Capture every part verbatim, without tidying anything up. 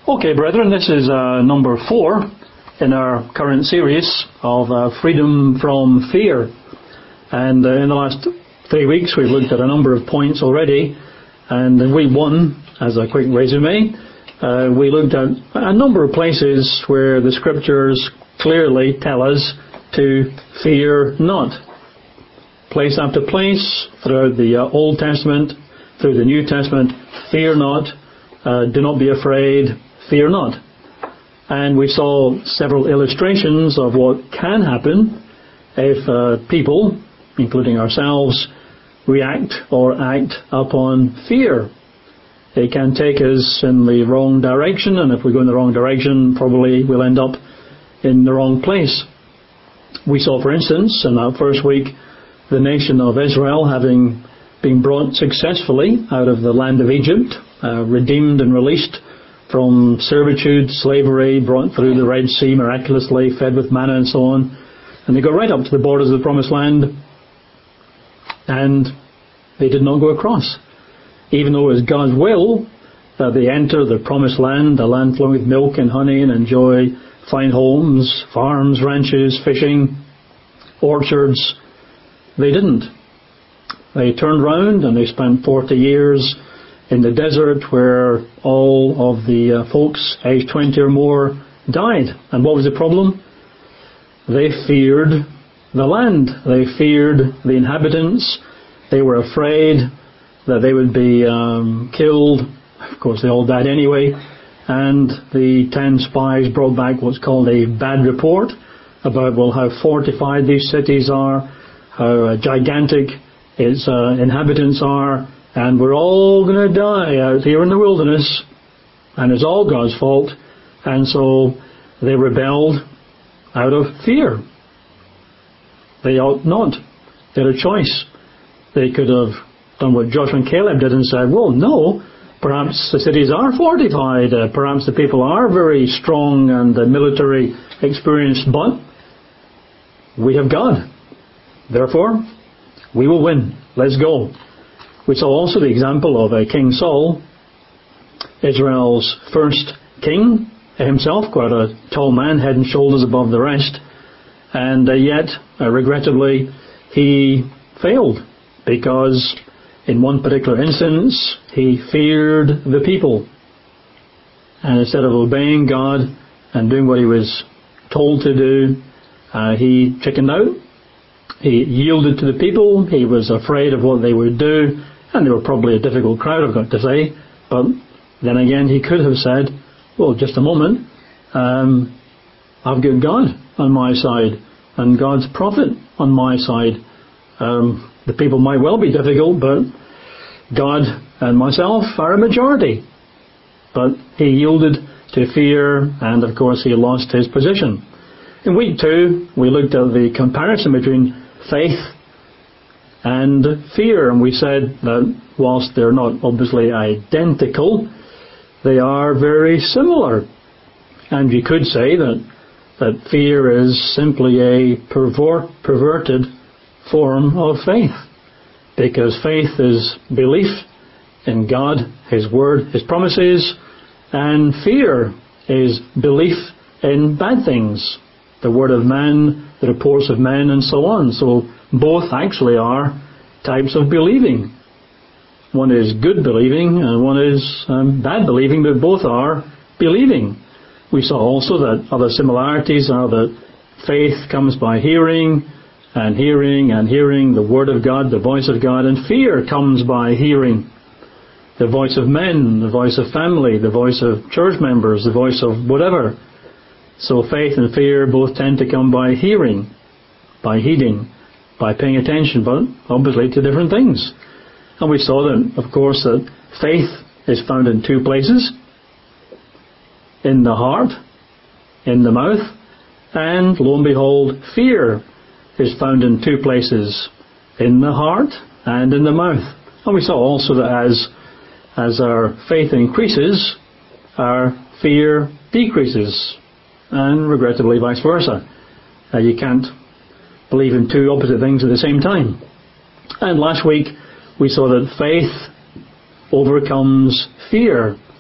Okay, brethren, this is uh, number four in our current series of uh, freedom from fear. And uh, in the last three weeks we've looked at a number of points already. And in week one, as a quick resume, uh, we looked at a number of places where the Scriptures clearly tell us to fear not. Place after place throughout the uh, Old Testament, through the New Testament, fear not, uh, do not be afraid, fear not. And we saw several illustrations of what can happen if uh, people, including ourselves, react or act upon fear. It can take us in the wrong direction, and if we go in the wrong direction, probably we'll end up in the wrong place. We saw, for instance, in that first week, the nation of Israel having been brought successfully out of the land of Egypt, uh, redeemed and released from servitude, slavery, brought through the Red Sea miraculously, fed with manna and so on. And they got right up to the borders of the Promised Land, and they did not go across. Even though it was God's will that they enter the Promised Land, a land flowing with milk and honey, and enjoy fine homes, farms, ranches, fishing, orchards, they didn't. They turned round and they spent forty years in the desert where all of the uh, folks aged twenty or more died. And what was the problem? They feared the land. They feared the inhabitants. They were afraid that they would be um, killed. Of course, they all died anyway. And the ten spies brought back what's called a bad report about, well, how fortified these cities are, how uh, gigantic its uh, inhabitants are, and we're all going to die out here in the wilderness, and it's all God's fault. And so they rebelled out of fear. They ought not. They had a choice. They could have done what Joshua and Caleb did and said, well, no, perhaps the cities are fortified, uh, perhaps the people are very strong and uh, military experienced, but we have God. Therefore, we will win. Let's go. We saw also the example of uh, King Saul, Israel's first king, himself quite a tall man, head and shoulders above the rest, and uh, yet, uh, regrettably, he failed because in one particular instance, he feared the people. And instead of obeying God and doing what he was told to do, uh, he chickened out. He yielded to the people. He was afraid of what they would do. And they were probably a difficult crowd, I've got to say. But then again, he could have said, well, just a moment, um, I've got God on my side and God's prophet on my side. Um, the people might well be difficult, but God and myself are a majority. But he yielded to fear, and of course he lost his position. In week two, we looked at the comparison between faith and fear, and we said that whilst they're not obviously identical, they are very similar. And you could say that that fear is simply a pervert, perverted form of faith, because faith is belief in God, His Word, His promises, and fear is belief in bad things, the word of man, the reports of men, and so on. So both actually are types of believing. One is good believing and one is um, bad believing, but both are believing. We saw also that other similarities are that faith comes by hearing, and hearing and hearing the Word of God, the voice of God, and fear comes by hearing the voice of men, the voice of family, the voice of church members, the voice of whatever. So faith and fear both tend to come by hearing, by heeding, by paying attention, but obviously to different things. And we saw that, of course, that faith is found in two places: in the heart, in the mouth, and lo and behold, fear is found in two places: in the heart and in the mouth. And we saw also that as as our faith increases, our fear decreases, and regrettably vice versa. Uh, you can't believe in two opposite things at the same time. And last week we saw that faith overcomes fear.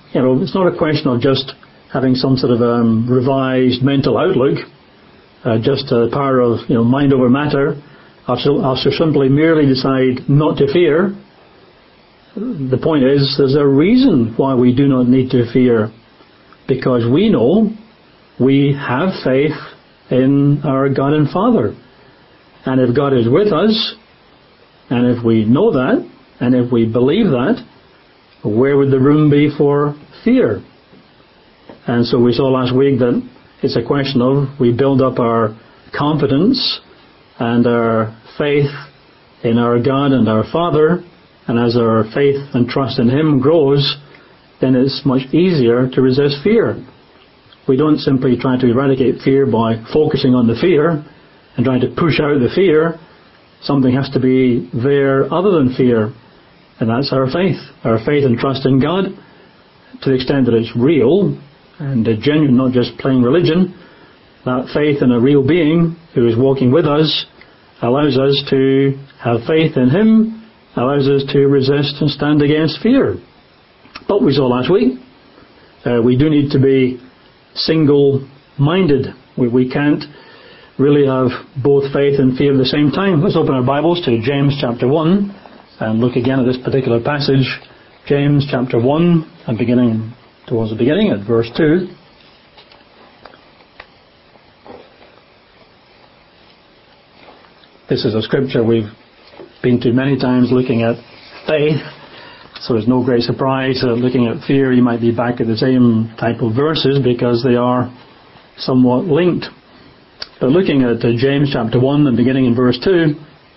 you know, it's not a question of just having some sort of um, revised mental outlook, uh, just a power of, you know, mind over matter. I'll simply merely decide not to fear. The point is, there's a reason why we do not need to fear, because we know we have faith in our God and Father. And if God is with us, and if we know that, and if we believe that, where would the room be for fear? And so we saw last week that it's a question of we build up our confidence and our faith in our God and our Father, and as our faith and trust in Him grows, then it's much easier to resist fear. We don't simply try to eradicate fear by focusing on the fear and trying to push out the fear. Something has to be there other than fear, and that's our faith. Our faith and trust in God, to the extent that it's real and genuine, not just plain religion. That faith in a real being who is walking with us allows us to have faith in Him, allows us to resist and stand against fear. But we saw last week, uh, we do need to be single-minded. We, we can't really have both faith and fear at the same time. Let's open our Bibles to James chapter one and look again at this particular passage. James chapter one, and beginning towards the beginning at verse two. This is a scripture we've been to many times looking at faith, so there's no great surprise that looking at fear you might be back at the same type of verses because they are somewhat linked. But looking at uh, James chapter one and beginning in verse two,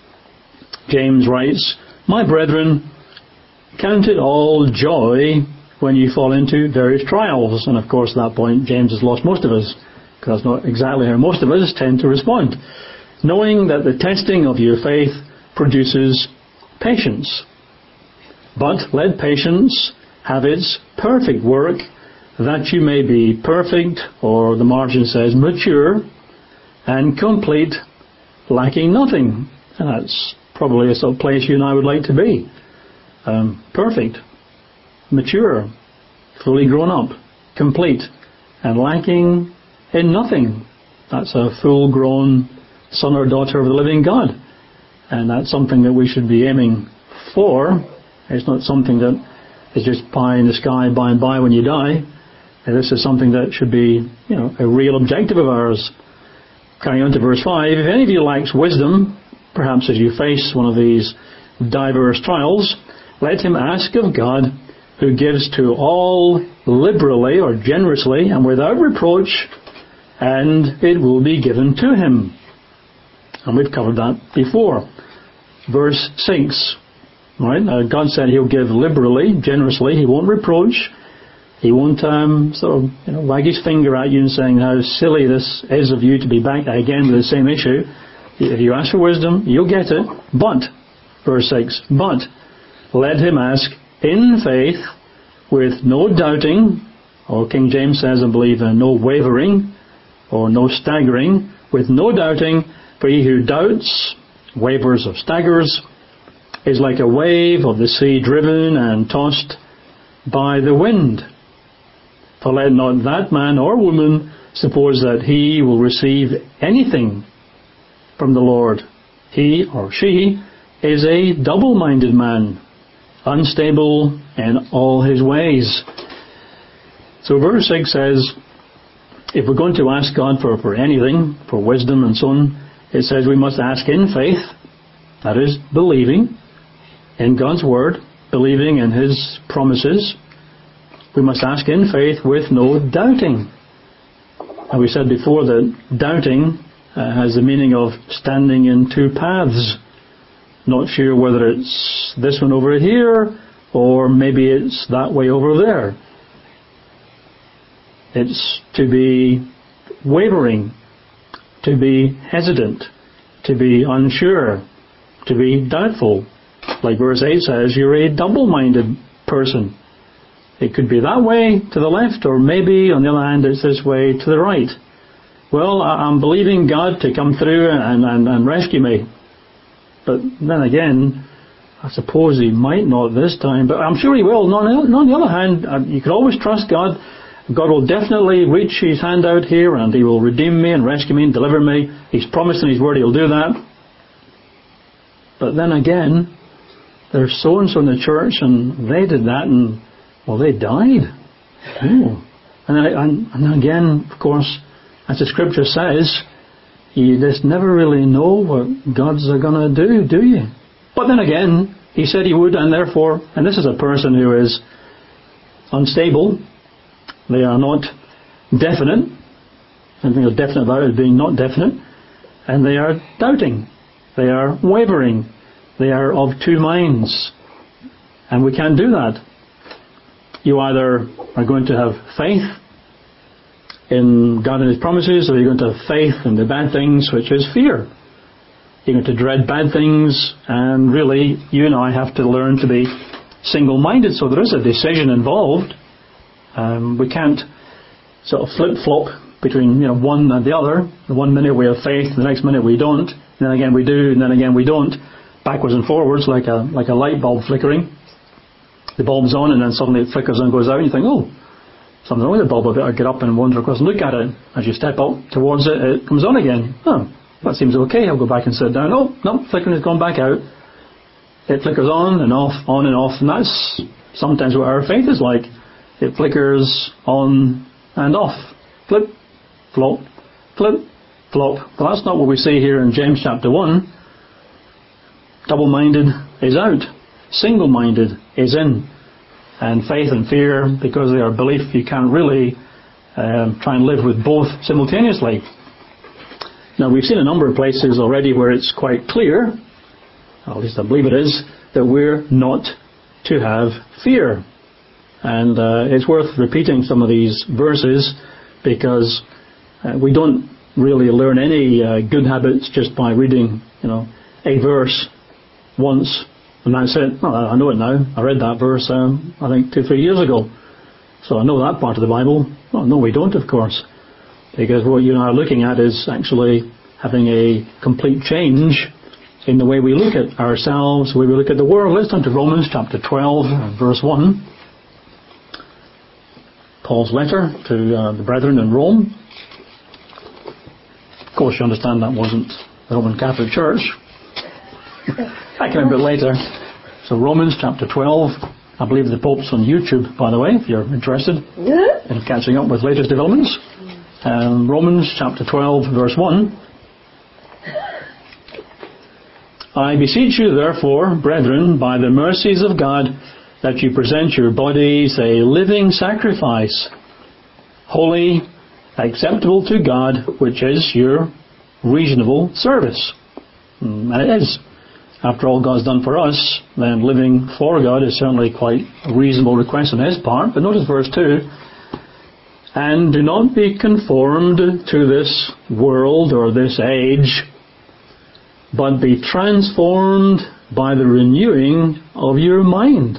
James writes, "My brethren, count it all joy when you fall into various trials." And of course at that point James has lost most of us, because that's not exactly how most of us tend to respond. "Knowing that the testing of your faith produces patience. But let patience have its perfect work, that you may be perfect," or the margin says mature, "and complete, lacking nothing." And that's probably a sort of place you and I would like to be. Um, perfect, mature, fully grown up, complete, and lacking in nothing. That's a full-grown son or daughter of the living God. And that's something that we should be aiming for. It's not something that is just pie in the sky by and by when you die. And this is something that should be, you know, a real objective of ours. Carrying on to verse five, "If any of you lacks wisdom, perhaps as you face one of these diverse trials, let him ask of God, who gives to all liberally," or generously, "and without reproach, and it will be given to him." And we've covered that before. Verse six, right? Uh, God said He'll give liberally, generously. He won't reproach. He won't um, sort of, you know, wag His finger at you and saying how silly this is of you to be back again with the same issue. If you ask for wisdom, you'll get it. But, verse six, "But let him ask in faith with no doubting," or King James says, I believe, uh, no wavering, or no staggering, "with no doubting, for he who doubts, wavers or staggers, is like a wave of the sea driven and tossed by the wind. For let not that man or woman suppose that he will receive anything from the Lord. He or she is a double-minded man, unstable in all his ways." So verse six says, if we're going to ask God for, for anything, for wisdom and so on, it says we must ask in faith, that is, believing in God's Word, believing in His promises. We must ask in faith with no doubting. And we said before that doubting uh, has the meaning of standing in two paths. Not sure whether it's this one over here, or maybe it's that way over there. It's to be wavering, to be hesitant, to be unsure, to be doubtful. Like verse eight says, you're a double-minded person. It could be that way to the left, or maybe on the other hand it's this way to the right. Well, I'm believing God to come through and, and, and rescue me. But then again, I suppose he might not this time, but I'm sure he will. No, no, on the other hand, uh, you can always trust God. God will definitely reach his hand out here and he will redeem me and rescue me and deliver me. He's promised in his word he'll do that. But then again, there's so-and-so in the church and they did that and, well, they died. Ooh. And, I, and, and again, of course, as the scripture says, you just never really know what God's going to do, do you? But then again, he said he would, and therefore, and this is a person who is unstable. They are not definite. Something that's definite about it is being not definite. And they are doubting. They are wavering. They are of two minds. And we can't do that. You either are going to have faith in God and his promises, or you're going to have faith in the bad things, which is fear. You're going to dread bad things, and really, you and I have to learn to be single-minded. So there is a decision involved. Um, we can't sort of flip-flop between, you know, one and the other. The one minute we have faith, the next minute we don't. And then again we do, and then again we don't. Backwards and forwards, like a like a light bulb flickering. The bulb's on, and then suddenly it flickers and goes out, and you think, oh, something wrong with the bulb. I better get up and wander across and look at it. As you step up towards it, it comes on again. Oh, that seems okay. I'll go back and sit down. Oh, no, flickering has gone back out. It flickers on and off, on and off, and that's sometimes what our faith is like. It flickers on and off. Flip, flop, flip, flop. But that's not what we see here in James chapter one. Double-minded is out. Single-minded is in. And faith and fear, because they are belief, you can't really um, try and live with both simultaneously. Now, we've seen a number of places already where it's quite clear, at least I believe it is, that we're not to have fear. And uh, it's worth repeating some of these verses, because uh, we don't really learn any uh, good habits just by reading, you know, a verse once, and that's it. Well, I know it now. I read that verse, um, I think, two, three years ago. So I know that part of the Bible. Well, no, we don't, of course. Because what you and I are looking at is actually having a complete change in the way we look at ourselves, the way we look at the world. Let's turn to Romans chapter twelve, verse one. Paul's letter to uh, the brethren in Rome. Of course, you understand that wasn't the Roman Catholic Church. That came a bit later. So Romans chapter twelve. I believe the Pope's on YouTube, by the way, if you're interested in catching up with latest developments. Um, Romans chapter twelve, verse one. I beseech you, therefore, brethren, by the mercies of God, that you present your bodies a living sacrifice, holy, acceptable to God, which is your reasonable service. And it is. After all God's done for us, then living for God is certainly quite a reasonable request on his part. But notice verse two. And do not be conformed to this world or this age, but be transformed by the renewing of your mind,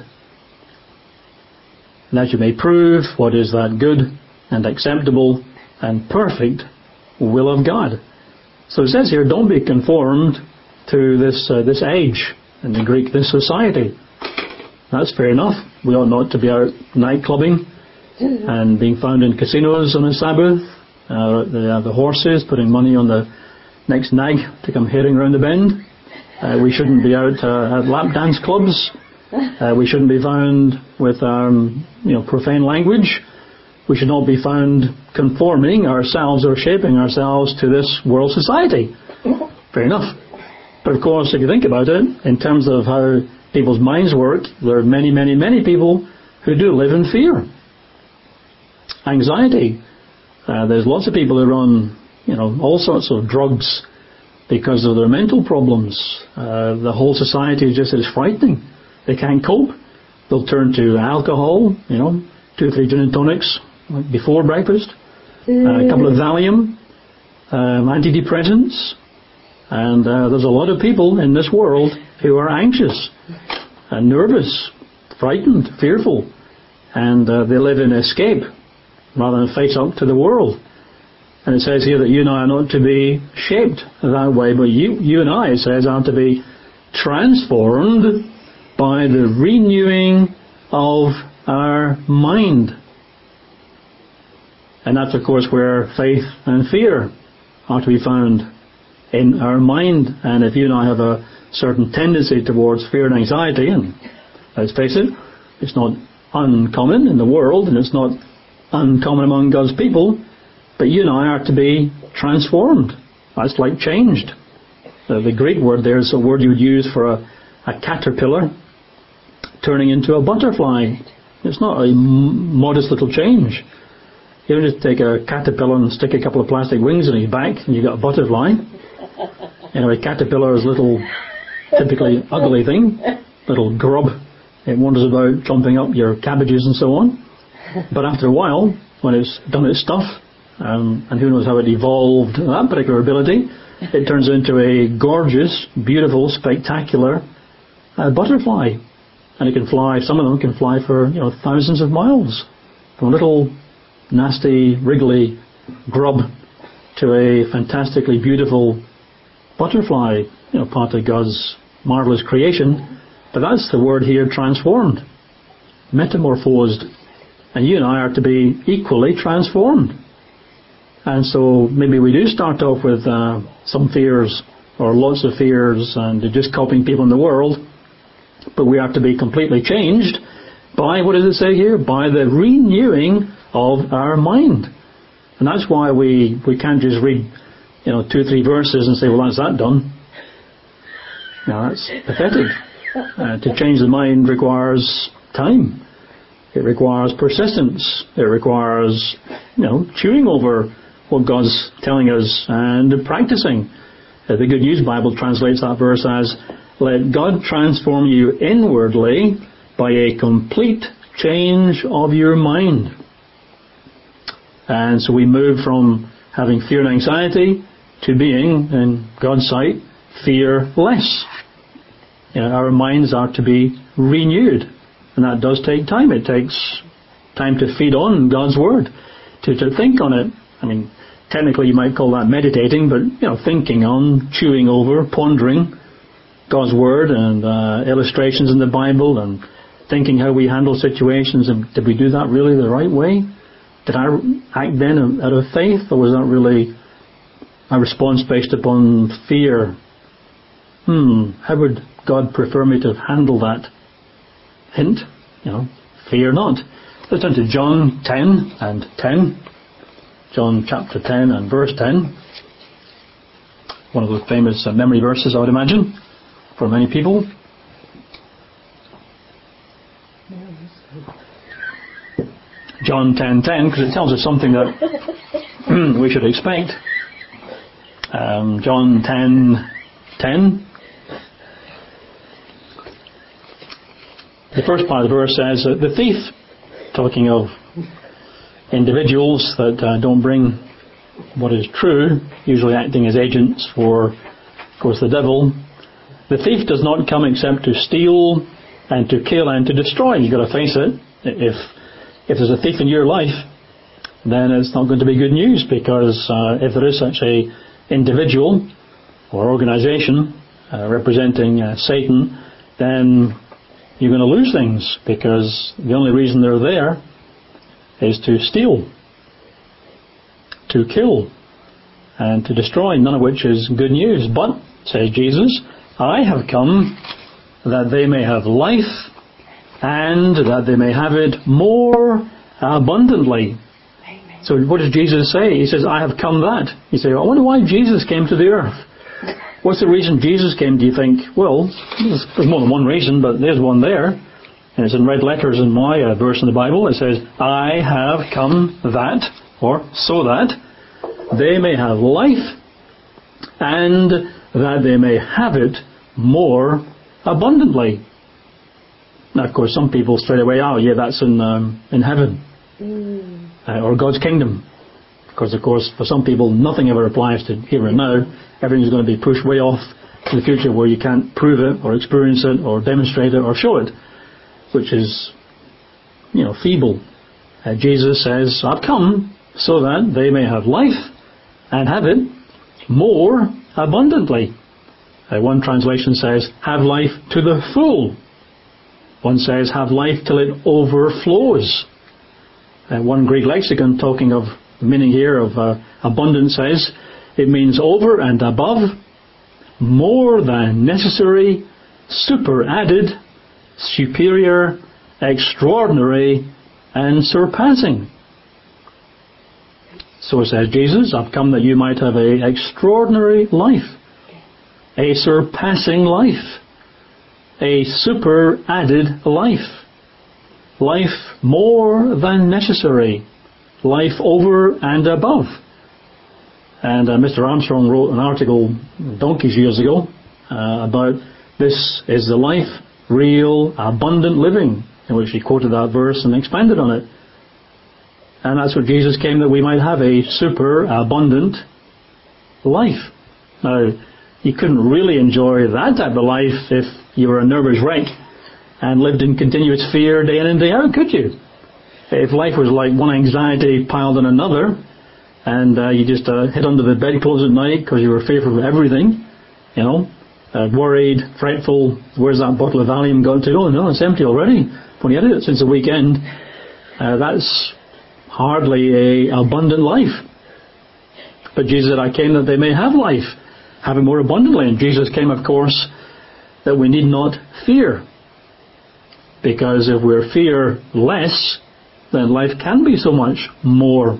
that you may prove what is that good and acceptable and perfect will of God. So it says here, don't be conformed to this uh, this age, in the Greek, this society. That's fair enough. We ought not to be out night clubbing and being found in casinos on a Sabbath. Uh, the, uh, the horses putting money on the next nag to come heading around the bend. Uh, we shouldn't be out uh, at lap dance clubs. Uh, we shouldn't be found with um, you know profane language. We should not be found conforming ourselves or shaping ourselves to this world society. Fair enough. But of course, if you think about it, in terms of how people's minds work, there are many, many, many people who do live in fear. Anxiety. Uh, there's lots of people who are on, you know, all sorts of drugs because of their mental problems. Uh, the whole society is just is frightening. They can't cope. They'll turn to alcohol, you know, two or three gin and tonics before breakfast, uh, a couple of Valium, um, antidepressants. And uh, there's a lot of people in this world who are anxious and nervous, frightened, fearful. And uh, they live in escape rather than face up to the world. And it says here that you and I are not to be shaped that way, but you, you and I, it says, are to be transformed by the renewing of our mind. And that's, of course, where faith and fear are to be found, in our mind. And if you and I have a certain tendency towards fear and anxiety, and let's face it, it's not uncommon in the world, and it's not uncommon among God's people, but you and I are to be transformed. That's like changed. Uh, the Greek word there is a word you would use for a, a caterpillar turning into a butterfly. It's not a m- modest little change. You don't just take a caterpillar and stick a couple of plastic wings on his back and you've got a butterfly. You know, a caterpillar is a little, typically ugly thing, little grub. It wanders about chomping up your cabbages and so on. But after a while, when it's done its stuff, um, and who knows how it evolved that particular ability, it turns into a gorgeous, beautiful, spectacular uh, butterfly. And it can fly, some of them can fly for, you know, thousands of miles. From a little nasty, wriggly grub to a fantastically beautiful butterfly, you know, part of God's marvellous creation. But that's the word here, transformed, metamorphosed. And you and I are to be equally transformed. And so maybe we do start off with uh, some fears, or lots of fears, and just copying people in the world. But we are to be completely changed by, what does it say here? By the renewing of our mind. And that's why we, we can't just read, you know, two or three verses and say, well, that's that done. Now, that's pathetic. Uh, to change the mind requires time. It requires persistence. It requires, you know, chewing over what God's telling us and practicing. Uh, the Good News Bible translates that verse as, let God transform you inwardly by a complete change of your mind. And so we move from having fear and anxiety to being, in God's sight, fearless. You know, our minds are to be renewed. And that does take time. It takes time to feed on God's Word, to, to think on it. I mean, technically you might call that meditating, but, you know, thinking on, chewing over, pondering God's Word and uh, illustrations in the Bible, and thinking how we handle situations. And did we do that really the right way? Did I act then out of faith, or was that really a response based upon fear? Hmm, how would God prefer me to handle that? Hint, you know, fear not. Let's turn to John ten and ten. John chapter ten and verse ten. One of those famous uh, memory verses, I would imagine, for many people. John ten ten, because it tells us something that we should expect. Um, John ten ten. The first part of the verse says that the thief, talking of individuals that uh, don't bring what is true, usually acting as agents for, of course, the devil. The thief does not come except to steal and to kill and to destroy. You've got to face it. If if there's a thief in your life, then it's not going to be good news, because uh, if there is such a individual or organization uh, representing uh, Satan, then you're going to lose things, because the only reason they're there is to steal, to kill, and to destroy, none of which is good news. But, says Jesus, I have come that they may have life, and that they may have it more abundantly. Amen. So what does Jesus say? He says, I have come that. You say, I wonder why Jesus came to the earth. What's the reason Jesus came, do you think? Well, there's more than one reason, but there's one there. And it's in red letters in my uh, verse in the Bible. It says, I have come that, or so that, they may have life, and that they may have it more abundantly. Now, of course, some people straight away, oh, yeah, that's in um, in heaven, mm. uh, or God's kingdom. Because, of course, for some people, nothing ever applies to here and now. Everything's going to be pushed way off to the future, where you can't prove it, or experience it, or demonstrate it, or show it, which is, you know, feeble. Uh, Jesus says, I've come so that they may have life, and have it more abundantly. Uh, one translation says, have life to the full. One says, have life till it overflows. Uh, one Greek lexicon talking of the meaning here of uh, abundance says, it means over and above, more than necessary, superadded, superior, extraordinary, and surpassing. So says Jesus, I've come that you might have an extraordinary life, a surpassing life, a super-added life, life more than necessary, life over and above. And uh, Mister Armstrong wrote an article donkeys years ago uh, about this is the life, real, abundant living, in which he quoted that verse and expanded on it. And that's what Jesus came, that we might have a super abundant life. Now, you couldn't really enjoy that type of life if you were a nervous wreck and lived in continuous fear day in and day out, could you? If life was like one anxiety piled on another, and uh, you just uh, hid under the bedclothes at night because you were fearful of everything, you know, uh, worried, fretful, where's that bottle of Valium gone to? Oh no, it's empty already. When you had it since the weekend, uh, that's hardly a abundant life. But Jesus said, I came that they may have life, have it more abundantly. And Jesus came, of course, that we need not fear. Because if we're fear less, then life can be so much more,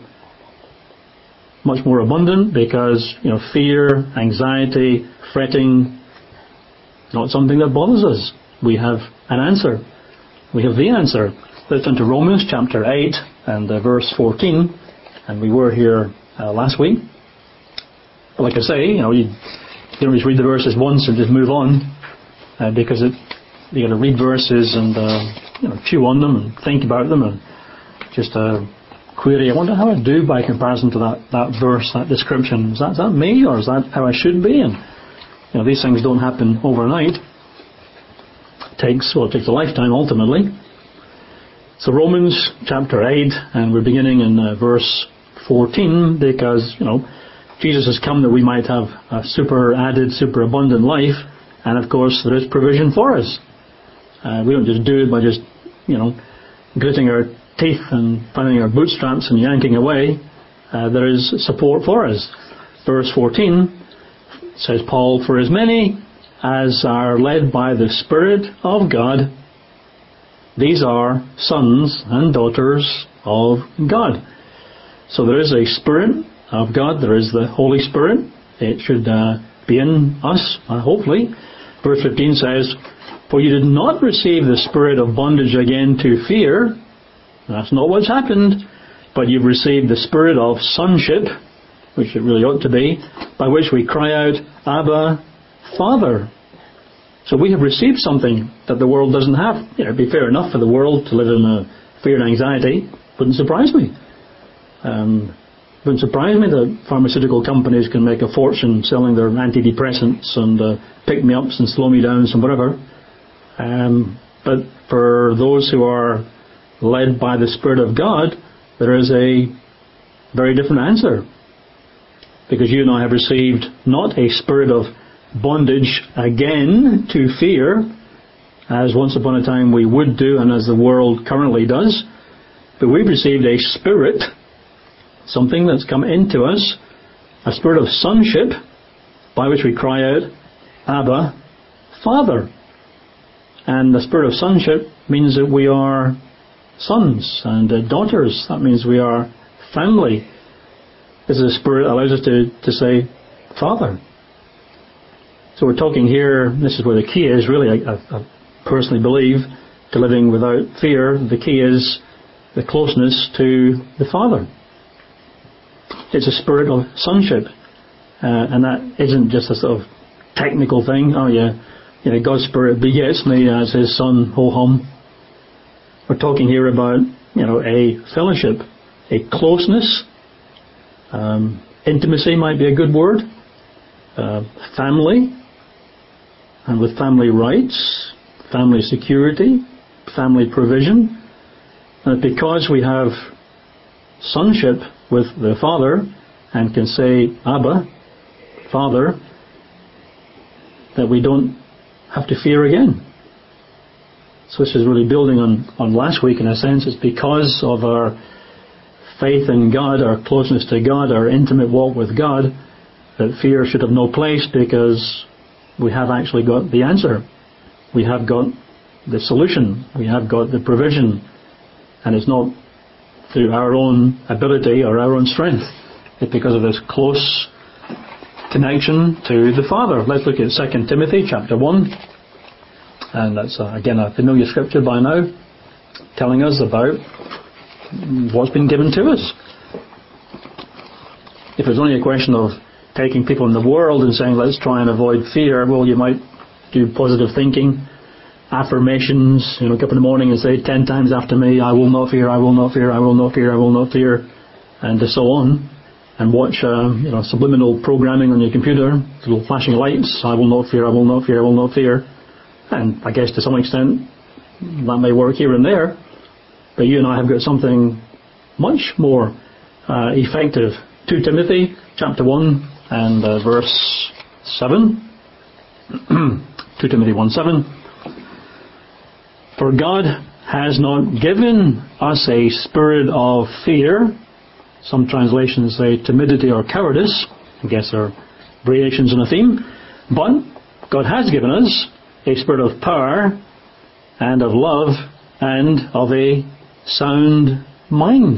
much more abundant, because, you know, fear, anxiety, fretting, not something that bothers us. We have an answer. We have the answer. Let's turn to Romans chapter eight and uh, verse fourteen. And we were here uh, last week. But like I say, you know, you, you don't just read the verses once and just move on, uh, because it, you got to read verses and uh, you know, chew on them and think about them and just uh, query. I wonder how I do by comparison to that, that verse, that description. Is that, is that me, or is that how I should be? And you know, these things don't happen overnight. It takes well, it takes a lifetime ultimately. So Romans chapter eight, and we're beginning in uh, verse fourteen, because you know Jesus has come that we might have a super added, super abundant life, and of course there is provision for us. Uh, we don't just do it by just you know gritting our teeth and finding our bootstraps and yanking away. Uh, there is support for us. Verse fourteen says, Paul, for as many as are led by the Spirit of God, these are sons and daughters of God. So there is a Spirit of God. There is the Holy Spirit. It should uh, be in us, uh, hopefully. Verse fifteen says, for you did not receive the spirit of bondage again to fear. That's not what's happened. But you've received the spirit of sonship, which it really ought to be, by which we cry out, Abba, Father. So we have received something that the world doesn't have. You know, it'd be fair enough for the world to live in uh, fear and anxiety. Wouldn't surprise me. Um, wouldn't surprise me that pharmaceutical companies can make a fortune selling their antidepressants and uh, pick-me-ups and slow-me-downs and whatever. Um, but for those who are led by the Spirit of God, there is a very different answer. Because you and I have received not a spirit of bondage again to fear, as once upon a time we would do and as the world currently does, but we've received a spirit, something that's come into us, a spirit of sonship, by which we cry out, Abba, Father. And the spirit of sonship means that we are sons and uh, daughters. That means we are family. This is a spirit that allows us to, to say, Father. So we're talking here, this is where the key is, really, I, I personally believe, to living without fear. The key is the closeness to the Father. It's a spirit of sonship. Uh, and that isn't just a sort of technical thing. Oh yeah, you know, God's Spirit begets me as His Son, ho-hum. We're talking here about, you know, a fellowship, a closeness. Um, intimacy might be a good word. Uh, family, and with family rights, family security, family provision. And because we have sonship with the Father and can say, Abba, Father, that we don't have to fear again. So this is really building on, on last week in a sense. It's because of our faith in God, our closeness to God, our intimate walk with God, that fear should have no place, because we have actually got the answer. We have got the solution. We have got the provision. And it's not through our own ability or our own strength. It's because of this close connection to the Father. Let's look at Second Timothy chapter one. And that's, uh, again, a familiar scripture by now, telling us about what's been given to us. If it's only a question of taking people in the world and saying, let's try and avoid fear, well, you might do positive thinking, affirmations, you know, get up in the morning and say ten times after me, I will not fear, I will not fear, I will not fear, I will not fear, and so on. And watch, uh, you know, subliminal programming on your computer, little flashing lights, I will not fear, I will not fear, I will not fear. And I guess to some extent that may work here and there, but you and I have got something much more uh, effective. Second Timothy chapter one and uh, verse seven. Second Timothy one seven. For God has not given us a spirit of fear. Some translations say timidity or cowardice. I guess they're variations on a theme. But God has given us a spirit of power and of love and of a sound mind.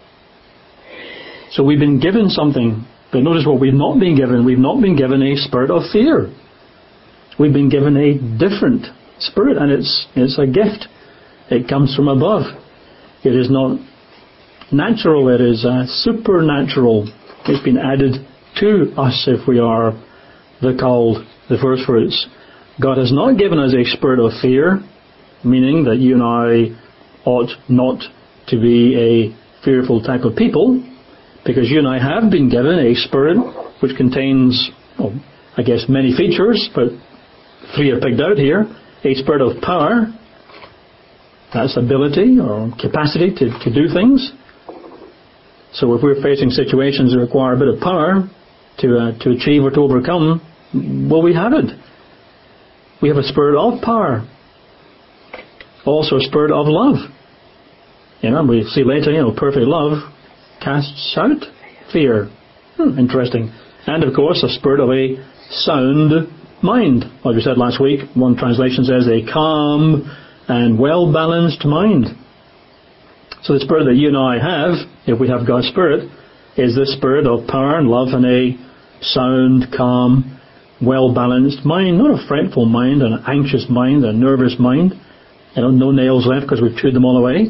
So we've been given something. But notice what we've not been given. We've not been given a spirit of fear. We've been given a different spirit, and it's it's a gift. It comes from above. It is not natural, it is uh, supernatural. It's been added to us if we are the called, the first fruits. God has not given us a spirit of fear, meaning that you and I ought not to be a fearful type of people, because you and I have been given a spirit which contains, well, I guess many features, but three are picked out here. A spirit of power, that's ability or capacity to, to do things. So if we're facing situations that require a bit of power to uh, to achieve or to overcome, well, we have it. We have a spirit of power. Also a spirit of love. You know, we see later, you know, perfect love casts out fear. Hmm, interesting. And of course, a spirit of a sound mind. Like we said last week, one translation says a calm and well-balanced mind. So the spirit that you and I have, if we have God's spirit, is the spirit of power and love and a sound, calm, well-balanced mind. Not a fretful mind, an anxious mind, a nervous mind. You know, no nails left because we've chewed them all away.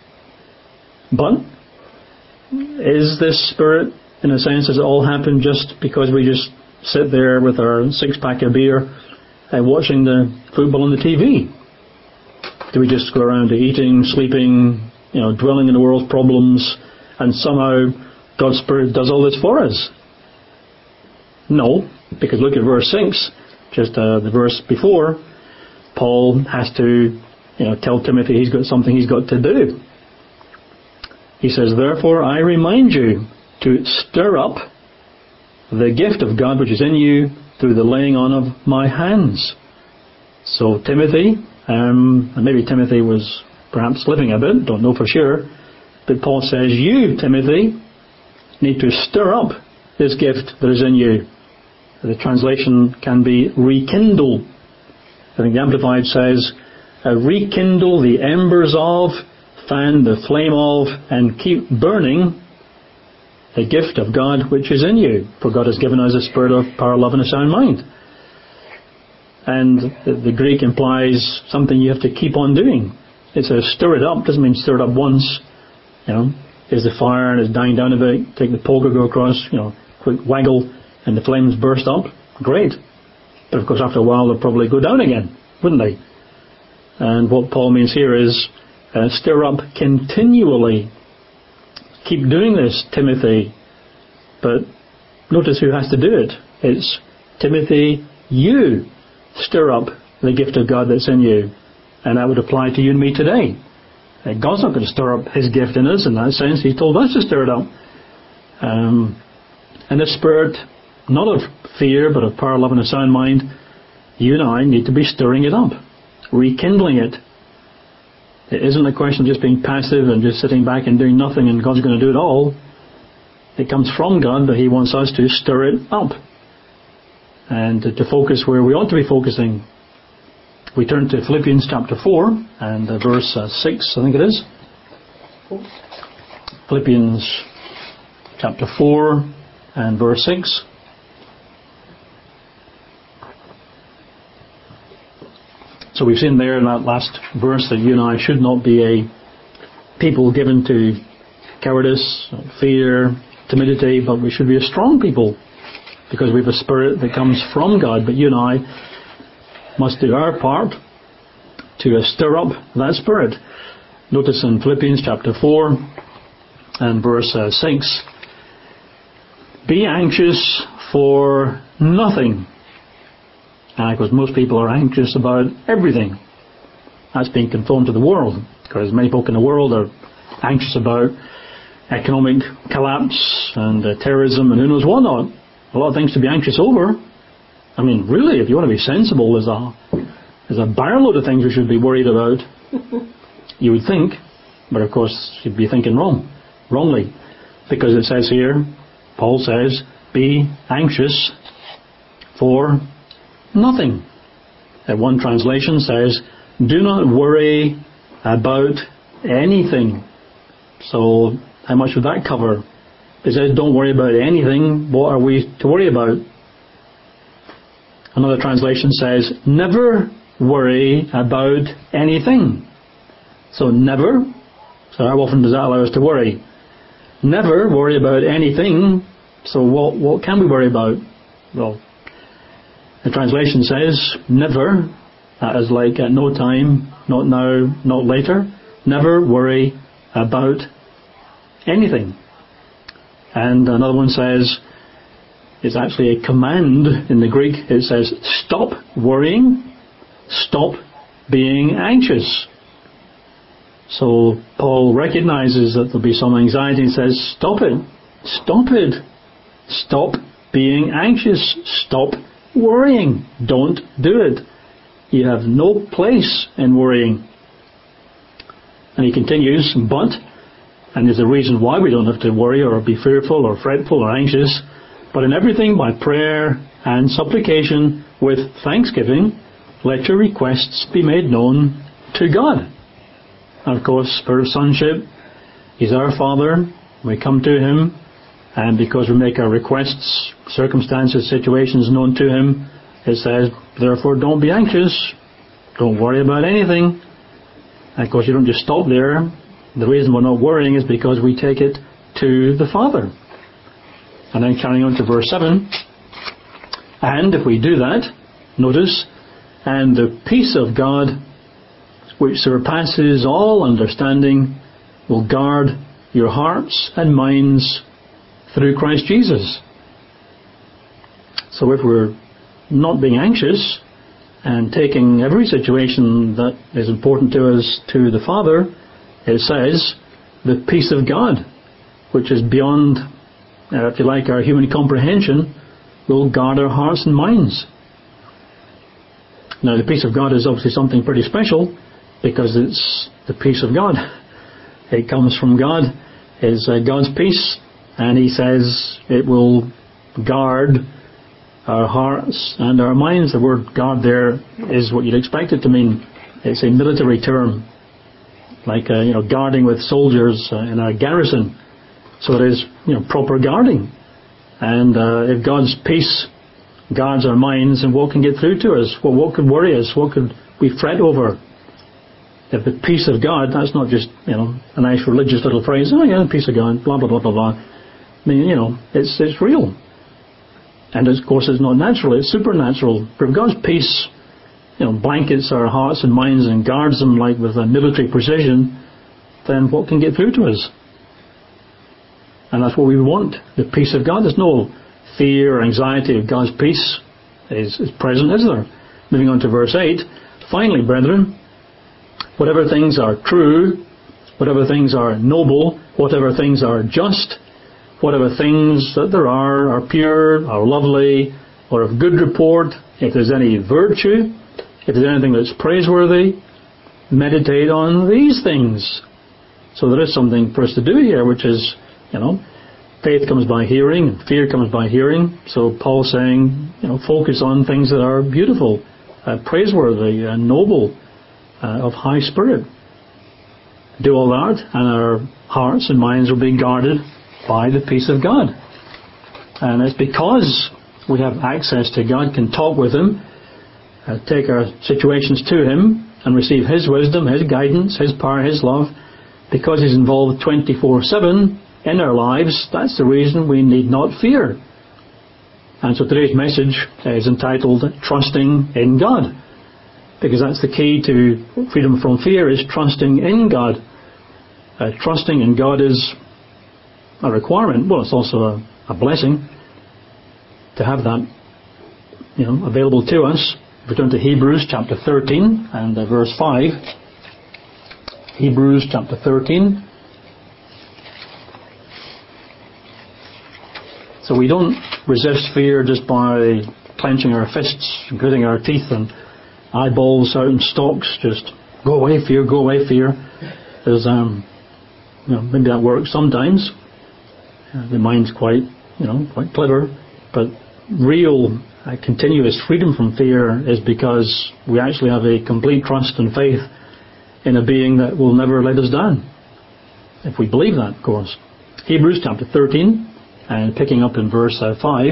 But is this spirit, in a sense, does it all happen just because we just sit there with our six-pack of beer and watching the football on the T V? Do we just go around eating, sleeping, you know, dwelling in the world's problems, and somehow God's Spirit does all this for us? No, because look at verse six, just uh, the verse before. Paul has to, you know, tell Timothy he's got something he's got to do. He says, therefore I remind you to stir up the gift of God which is in you through the laying on of my hands. So Timothy, um, and maybe Timothy was perhaps living a bit, don't know for sure, but Paul says, you, Timothy, need to stir up this gift that is in you. The translation can be rekindle. I think the Amplified says, uh, rekindle the embers of, fan the flame of, and keep burning the gift of God which is in you. For God has given us a spirit of power, love, and a sound mind. And the, the Greek implies something you have to keep on doing. It says stir it up, doesn't mean stir it up once. You know, there's the fire and it's dying down a bit, take the poker, go across, you know, quick waggle, and the flames burst up. Great. But of course after a while they'll probably go down again, wouldn't they? And what Paul means here is uh, stir up continually. Keep doing this, Timothy. But notice who has to do it. It's Timothy, you stir up the gift of God that's in you. And that would apply to you and me today. Uh, God's not going to stir up His gift in us in that sense. He told us to stir it up. Um, and the spirit, not of fear, but of power, love, and a sound mind, you and I need to be stirring it up, rekindling it. It isn't a question of just being passive and just sitting back and doing nothing and God's going to do it all. It comes from God, but He wants us to stir it up and to, to focus where we ought to be focusing. We turn to Philippians chapter four and uh, verse uh, six, I think it is. Philippians chapter four and verse six. So we've seen there in that last verse that you and I should not be a people given to cowardice, fear, timidity, but we should be a strong people because we have a spirit that comes from God. But you and I must do our part to stir up that spirit. Notice in Philippians chapter four and verse uh, six, be anxious for nothing. Uh, because most people are anxious about everything. That's being conformed to the world. Because many folk in the world are anxious about economic collapse and uh, terrorism and who knows what not. A lot of things to be anxious over. I mean, really, if you want to be sensible, there's a, there's a barrel load of things we should be worried about. You would think. But of course, you'd be thinking wrong. Wrongly. Because it says here, Paul says, be anxious for nothing. And one translation says, do not worry about anything. So, how much would that cover? It says, don't worry about anything. What are we to worry about? Another translation says, never worry about anything. So, never. So, how often does that allow us to worry? Never worry about anything. So, what, what can we worry about? Well, the translation says, never, that is like at no time, not now, not later, never worry about anything. And another one says, it's actually a command in the Greek, it says, stop worrying, stop being anxious. So Paul recognizes that there'll be some anxiety and says, stop it, stop it, stop being anxious, stop worrying. Don't do it. You have no place in worrying. And he continues, but, and there's a reason why we don't have to worry or be fearful or fretful or anxious, but in everything by prayer and supplication with thanksgiving, let your requests be made known to God. And of course, spirit of sonship, He's our Father. We come to Him. And because we make our requests, circumstances, situations known to Him, it says, therefore don't be anxious. Don't worry about anything. And of course you don't just stop there. The reason we're not worrying is because we take it to the Father. And then carrying on to verse seven. And if we do that, notice, and the peace of God, which surpasses all understanding, will guard your hearts and minds through Christ Jesus. So if we're not being anxious and taking every situation that is important to us to the Father, it says, the peace of God, which is beyond, uh, if you like, our human comprehension, will guard our hearts and minds. Now the peace of God is obviously something pretty special because it's the peace of God. It comes from God. It's uh, God's peace. And He says it will guard our hearts and our minds. The word guard there is what you'd expect it to mean. It's a military term, like uh, you know, guarding with soldiers uh, in a garrison. So it is, you know, proper guarding. And uh, if God's peace guards our minds, and what can get through to us? Well, what could worry us? What could we fret over? If the peace of God, that's not just, you know, a nice religious little phrase. Oh yeah, the peace of God, blah blah blah blah blah. I mean, you know, it's it's real. And of course it's not natural, it's supernatural. But if God's peace, you know, blankets our hearts and minds and guards them like with a military precision, then what can get through to us? And that's what we want, the peace of God. There's no fear or anxiety of God's peace is, is present, is there? Moving on to verse eight. Finally, brethren, whatever things are true, whatever things are noble, whatever things are just, whatever things that there are are pure, are lovely, or of good report, if there's any virtue, if there's anything that's praiseworthy, meditate on these things. So there is something for us to do here, which is, you know, faith comes by hearing, and fear comes by hearing. So Paul's saying, you know, focus on things that are beautiful, uh, praiseworthy, uh, noble, uh, of high spirit. Do all that, and our hearts and minds will be guarded by the peace of God. And it's because we have access to God, can talk with Him, uh, take our situations to Him, and receive His wisdom, His guidance, His power, His love. Because He's involved twenty-four seven in our lives, that's the reason we need not fear. And so today's message is entitled Trusting in God. Because that's the key to freedom from fear, is trusting in God. Uh, trusting in God is a requirement. Well, it's also a, a blessing to have that, you know, available to us. If we turn to Hebrews chapter thirteen and uh, verse five. Hebrews chapter thirteen. So we don't resist fear just by clenching our fists, gritting our teeth, and eyeballs out in stalks, just go away fear, go away fear. There's, um, you know, maybe that works sometimes. Uh, the mind's quite, you know, quite clever, but real uh, continuous freedom from fear is because we actually have a complete trust and faith in a being that will never let us down. If we believe that, of course. Hebrews chapter thirteen, and picking up in verse uh, five.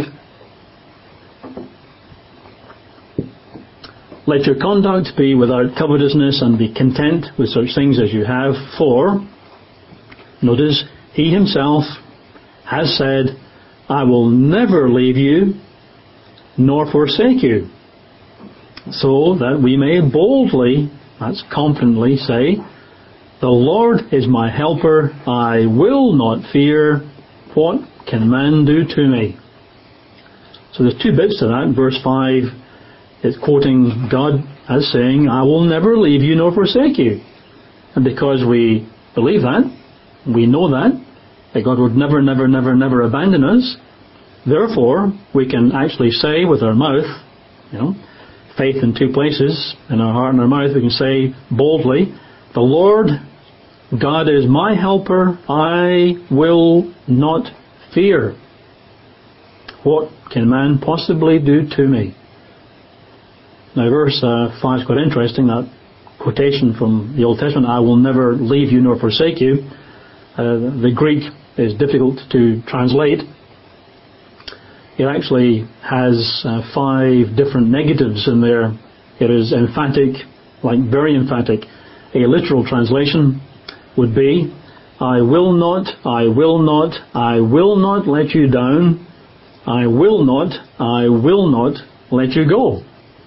Let your conduct be without covetousness, and be content with such things as you have, for, notice, He Himself has said, I will never leave you, nor forsake you. So that we may boldly, that's confidently, say, the Lord is my helper, I will not fear, what can man do to me? So there's two bits to that. Verse five is quoting God as saying, I will never leave you nor forsake you. And because we believe that, we know that, that God would never, never, never, never abandon us, therefore we can actually say with our mouth, you know, faith in two places, in our heart and our mouth, we can say boldly, the Lord God is my helper, I will not fear. What can man possibly do to me? Now verse uh, five is quite interesting, that quotation from the Old Testament, I will never leave you nor forsake you. Uh, the Greek is difficult to translate. It actually has uh, five different negatives in there. It is emphatic, like very emphatic. A literal translation would be, I will not, I will not, I will not let you down. I will not, I will not let you go.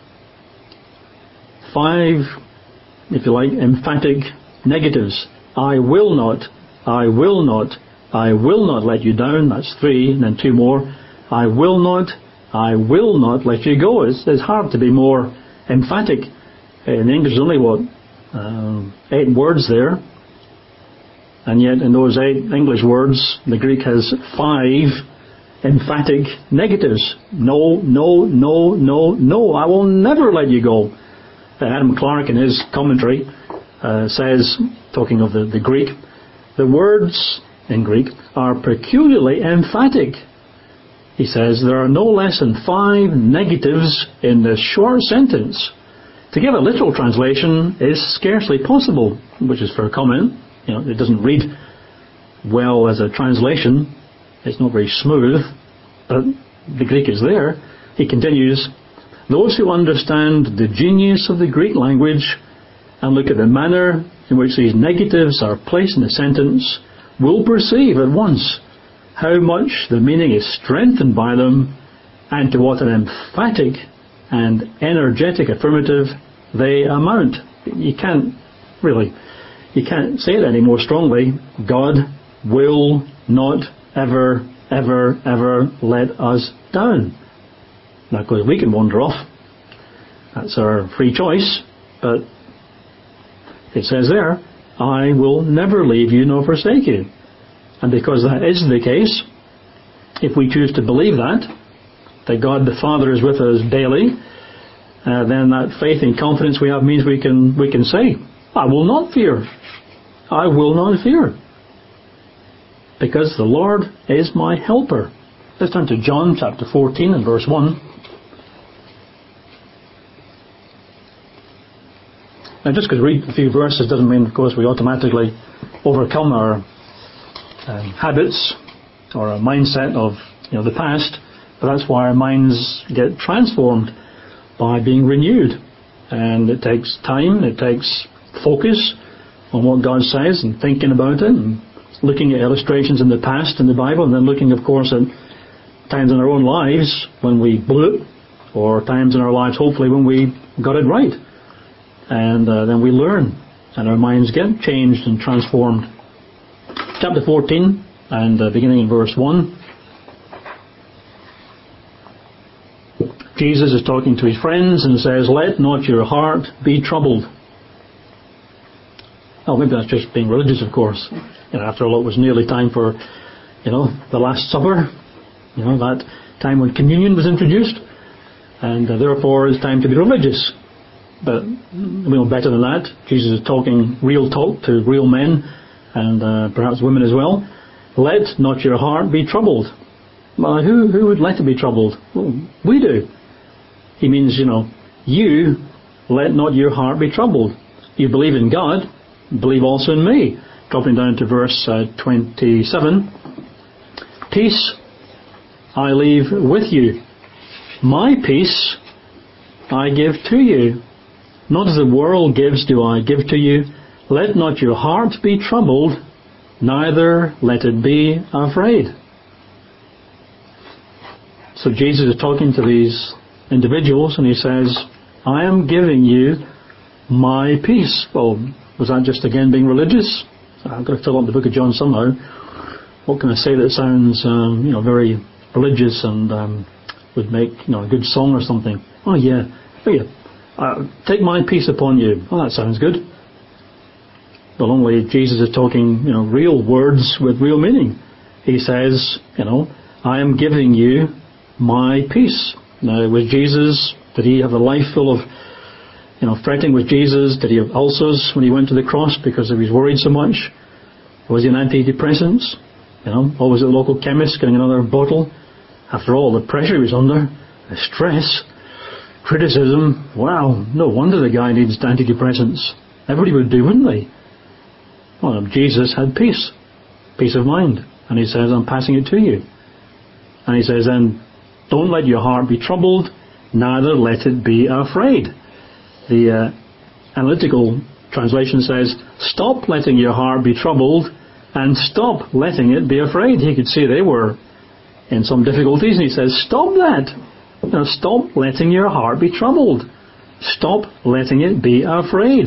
Five, if you like, emphatic negatives. I will not, I will not, I will not let you down. That's three, and then two more. I will not, I will not let you go. It's, it's hard to be more emphatic. In English, there's only, what, um, eight words there. And yet in those eight English words, the Greek has five emphatic negatives. No, no, no, no, no. I will never let you go. Adam Clark in his commentary uh, says, talking of the, the Greek, the words in Greek are peculiarly emphatic. He says there are no less than five negatives in this short sentence. To give a literal translation is scarcely possible, which is for a comment. You know, it doesn't read well as a translation. It's not very smooth, but the Greek is there. He continues, those who understand the genius of the Greek language and look at the manner in which these negatives are placed in a sentence will perceive at once how much the meaning is strengthened by them and to what an emphatic and energetic affirmative they amount. You can't really, you can't say it any more strongly. God will not ever, ever, ever let us down. Now, of course, we can wander off. That's our free choice. But it says there, I will never leave you nor forsake you. And because that is the case, if we choose to believe that, that God the Father is with us daily, uh, then that faith and confidence we have means we can we can say, I will not fear. I will not fear. Because the Lord is my helper. Let's turn to John chapter fourteen and verse one. Now, just because we read a few verses doesn't mean, of course, we automatically overcome our um, habits or our mindset of you know the past. But that's why our minds get transformed by being renewed. And it takes time, it takes focus on what God says and thinking about it and looking at illustrations in the past in the Bible, and then looking, of course, at times in our own lives when we blew it, or times in our lives, hopefully, when we got it right. And uh, then we learn, and our minds get changed and transformed. Chapter fourteen, and uh, beginning in verse one. Jesus is talking to his friends and says, "Let not your heart be troubled." Oh, maybe that's just being religious, of course. You know, after all, it was nearly time for, you know, the Last Supper. You know, that time when communion was introduced. And uh, therefore, it's time to be religious. But we know better than that. Jesus is talking real talk to real men and uh, perhaps women as well. Let not your heart be troubled. Well, who, who would let it be troubled? Well, we do. He means, you know, you let not your heart be troubled. You believe in God, believe also in me. Dropping down to verse uh, twenty-seven. Peace I leave with you. My peace I give to you. Not as the world gives do I give to you. Let not your heart be troubled, neither let it be afraid. So Jesus is talking to these individuals and he says, I am giving you my peace. Well, was that just again being religious? I've got to fill up the book of John somehow. What can I say that sounds um, you know, very religious and um, would make you know a good song or something? Oh yeah, oh yeah. Uh, take my peace upon you. Oh, that sounds good. But only Jesus is talking, you know, real words with real meaning. He says, you know, I am giving you my peace. Now, was Jesus, did he have a life full of, you know, fretting with Jesus? Did he have ulcers when he went to the cross because he was worried so much? Was he on antidepressants? You know, always at the local chemist getting another bottle? After all, the pressure he was under, the stress, criticism, wow, no wonder the guy needs antidepressants. Everybody would do, wouldn't they? Well, Jesus had peace, peace of mind. And he says, I'm passing it to you. And he says, then, don't let your heart be troubled, neither let it be afraid. The uh, analytical translation says, stop letting your heart be troubled and stop letting it be afraid. He could see they were in some difficulties, and he says, stop that. You know, stop letting your heart be troubled. Stop letting it be afraid.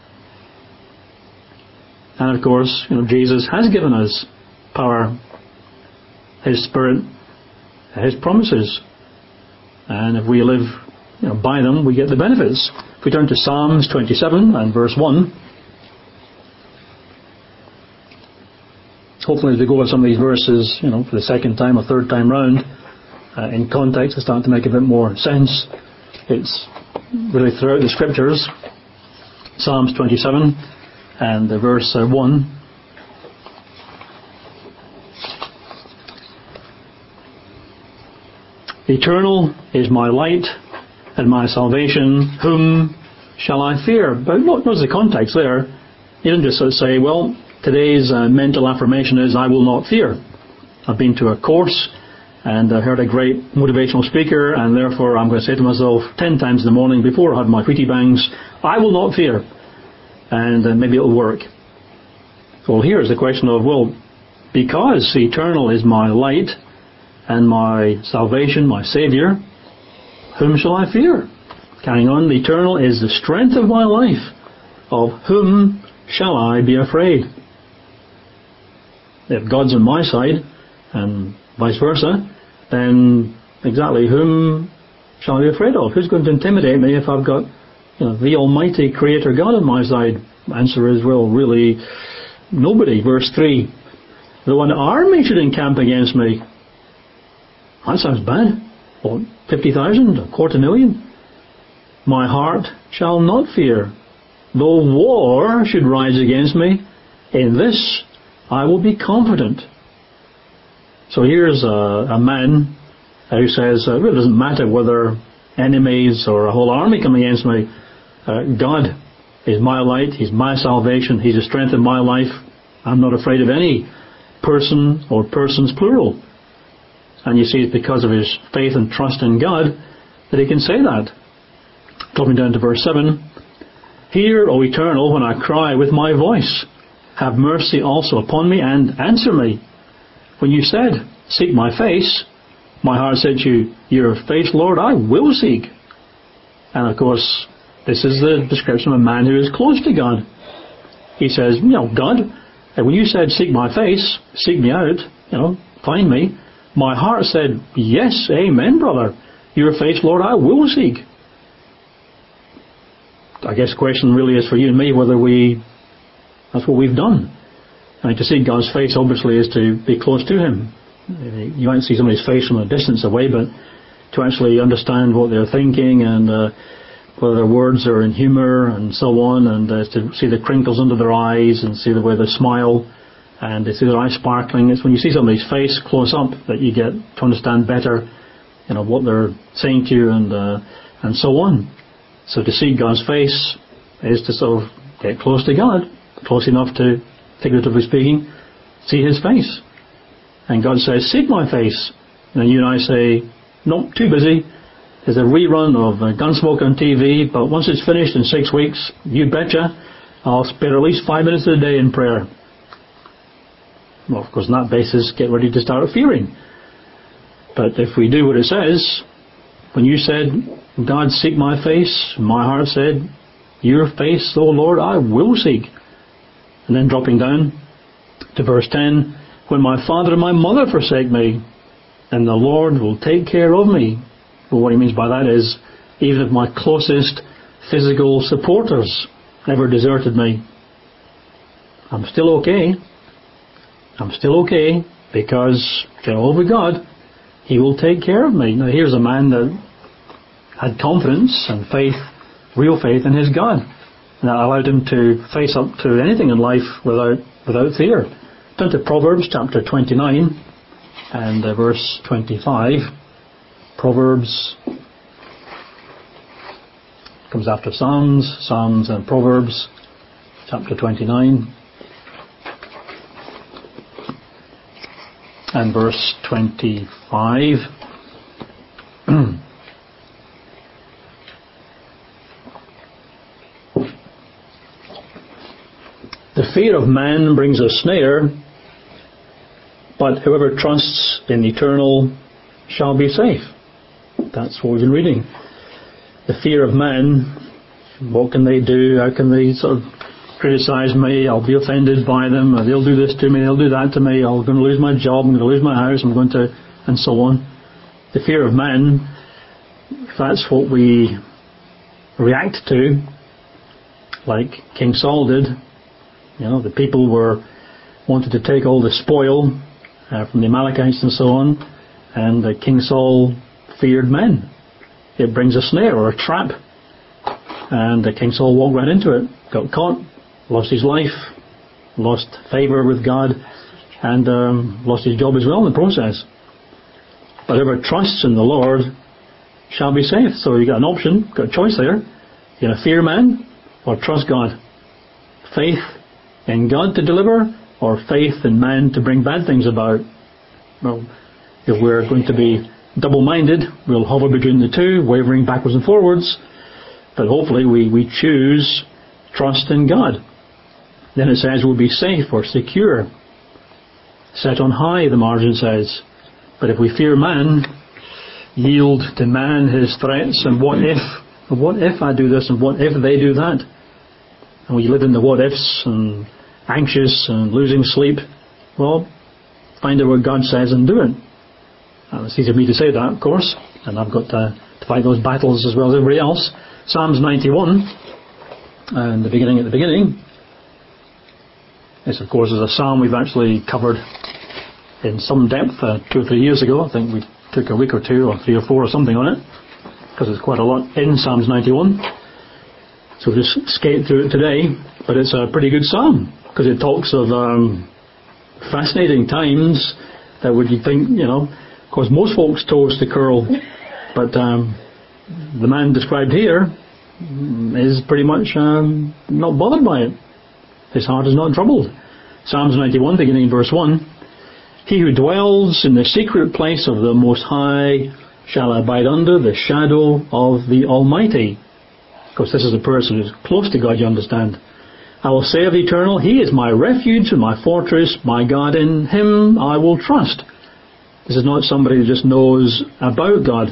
And of course, you know, Jesus has given us power, His Spirit, His promises. And if we live you know, by them, we get the benefits. If we turn to Psalms twenty-seven and verse one, hopefully as we go with some of these verses, you know, for the second time or third time round, uh, in context, it's starting to make a bit more sense. It's really throughout the Scriptures. Psalms twenty-seven and uh, verse uh, one. Eternal is my light and my salvation. Whom shall I fear? But notice the context there. He didn't just sort of say, well, today's uh, mental affirmation is, I will not fear. I've been to a course and I heard a great motivational speaker, and therefore I'm going to say to myself ten times in the morning before I have my Wheatie Bangs, I will not fear. And uh, maybe it'll work. Well, here's the question of, well, because eternal is my light and my salvation, my Saviour, whom shall I fear? Carrying on, the eternal is the strength of my life. Of whom shall I be afraid? If God's on my side, and vice versa, then exactly whom shall I be afraid of? Who's going to intimidate me if I've got you know, the Almighty Creator God on my side? The answer is, well, really, nobody. Verse three. Though an army should encamp against me. That sounds bad. What, fifty thousand? A quarter million? My heart shall not fear. Though war should rise against me, in this I will be confident. So here's a, a man who says, uh, well, it doesn't matter whether enemies or a whole army come against me. Uh, God is my light. He's my salvation. He's the strength of my life. I'm not afraid of any person or persons, plural. And you see it's because of his faith and trust in God that he can say that. Dropping down to verse seven. Hear, O Eternal, when I cry with my voice. Have mercy also upon me and answer me. When you said, seek my face, my heart said to you, your face, Lord, I will seek. And of course, this is the description of a man who is close to God. He says, you know, God, when you said, seek my face, seek me out, you know, find me, my heart said, yes, amen, brother. Your face, Lord, I will seek. I guess the question really is for you and me whether we, that's what we've done. And to seek God's face, obviously, is to be close to Him. You might see somebody's face from a distance away, but to actually understand what they're thinking and uh, whether their words are in humour and so on, and uh, to see the crinkles under their eyes and see the way they smile and to see their eyes sparkling. It's when you see somebody's face close up that you get to understand better, you know, what they're saying to you and uh, and so on. So to see God's face is to sort of get close to God, close enough to, figuratively speaking, see His face. And God says, seek my face. And you and I say, nope, too busy. There's a rerun of uh, Gunsmoke on T V, but once it's finished in six weeks, you betcha, I'll spend at least five minutes a day in prayer. Well, of course, on that basis, get ready to start fearing. But if we do what it says, when you said, God, seek my face, my heart said, your face, O Lord, I will seek. And then dropping down to verse ten, when my father and my mother forsake me, and the Lord will take care of me. Well, what he means by that is, even if my closest physical supporters ever deserted me, I'm still okay. I'm still okay, because Jehovah God, He will take care of me. Now here's a man that had confidence and faith, real faith in his God. And that allowed him to face up to anything in life without without fear. Turn to Proverbs chapter twenty-nine and uh, verse twenty-five. Proverbs comes after Psalms, Psalms and Proverbs, chapter twenty-nine and verse twenty-five. The fear of man brings a snare, but whoever trusts in the Eternal shall be safe. That's what we've been reading. The fear of man, what can they do? How can they sort of criticize me? I'll be offended by them. They'll do this to me. They'll do that to me. I'm going to lose my job. I'm going to lose my house. I'm going to, and so on. The fear of man, if that's what we react to, like King Saul did. You know, the people were wanted to take all the spoil uh, from the Amalekites and so on, and uh, King Saul feared men. It brings a snare or a trap, and uh, King Saul walked right into it, got caught, lost his life, lost favour with God, and um, lost his job as well in the process. But whoever trusts in the Lord shall be safe. So you got an option, got a choice there. You're going to fear man or trust God. Faith in God to deliver, or faith in man to bring bad things about. Well, if we're going to be double-minded, we'll hover between the two, wavering backwards and forwards, but hopefully we, we choose trust in God. Then it says we'll be safe or secure. Set on high, the margin says. But if we fear man, yield to man his threats, and what if, what if I do this, and what if they do that? And we live in the what-ifs and anxious and losing sleep. Well, find out what God says and do it. And it's easy for me to say that, of course, and I've got to, to fight those battles as well as everybody else. Psalms ninety-one, and the beginning at the beginning. This, of course, is a psalm we've actually covered in some depth uh, two or three years ago. I think we took a week or two or three or four or something on it, because there's quite a lot in Psalms ninety-one. So we'll just skate through it today, but it's a pretty good psalm, because it talks of um, fascinating times that would you think, you know, of course most folks' toes to curl, but um, the man described here is pretty much um, not bothered by it. His heart is not troubled. Psalms ninety-one, beginning in verse one. He who dwells in the secret place of the Most High shall abide under the shadow of the Almighty. Of course, this is a person who's close to God, you understand. I will say of the Eternal, He is my refuge and my fortress, my God, in Him I will trust. This is not somebody who just knows about God.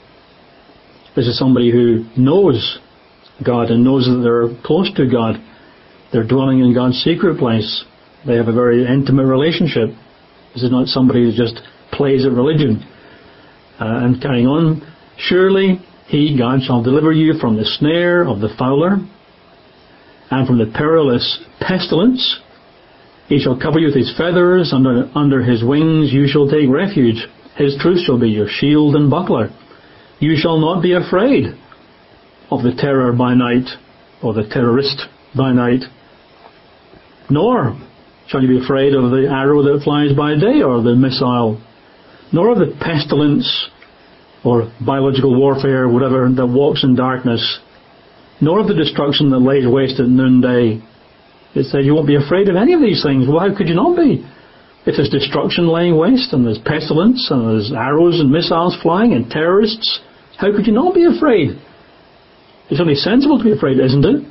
This is somebody who knows God and knows that they're close to God. They're dwelling in God's secret place. They have a very intimate relationship. This is not somebody who just plays at religion. Uh, and carrying on, surely He, God, shall deliver you from the snare of the fowler and from the perilous pestilence. He shall cover you with His feathers, under, under His wings you shall take refuge. His truth shall be your shield and buckler. You shall not be afraid of the terror by night, or the terrorist by night, nor shall you be afraid of the arrow that flies by day, or the missile, nor of the pestilence, or biological warfare, whatever, that walks in darkness, nor of the destruction that lays waste at noonday. It says you won't be afraid of any of these things. Well, how could you not be? If there's destruction laying waste, and there's pestilence, and there's arrows and missiles flying, and terrorists, how could you not be afraid? It's only sensible to be afraid, isn't it?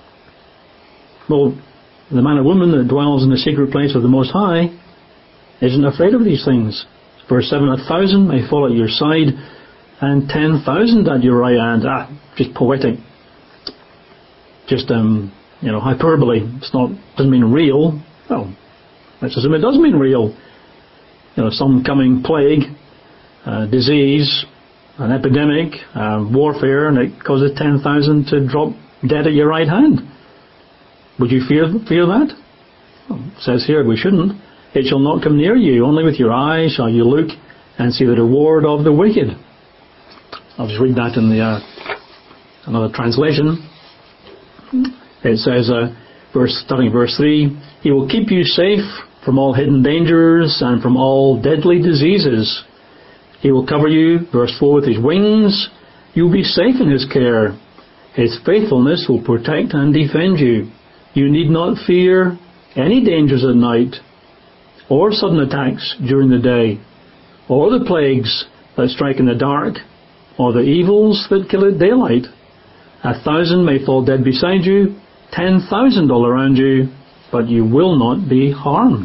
Well, the man or woman that dwells in the secret place of the Most High isn't afraid of these things. Verse seven, a thousand may fall at your side, and ten thousand at your right hand. Ah, just poetic. Just, um, you know, hyperbole. It's not, doesn't mean real. Well, let's assume it does mean real. You know, some coming plague, uh, disease, an epidemic, uh, warfare, and it causes ten thousand to drop dead at your right hand. Would you fear, fear that? Well, it says here we shouldn't. It shall not come near you. Only with your eyes shall you look and see the reward of the wicked. I'll just read that in the uh, another translation. It says, uh, verse, starting verse three, He will keep you safe from all hidden dangers and from all deadly diseases. He will cover you, verse four, with His wings. You will be safe in His care. His faithfulness will protect and defend you. You need not fear any dangers at night, or sudden attacks during the day, or the plagues that strike in the dark, or the evils that kill at daylight. A thousand may fall dead beside you, ten thousand all around you, but you will not be harmed.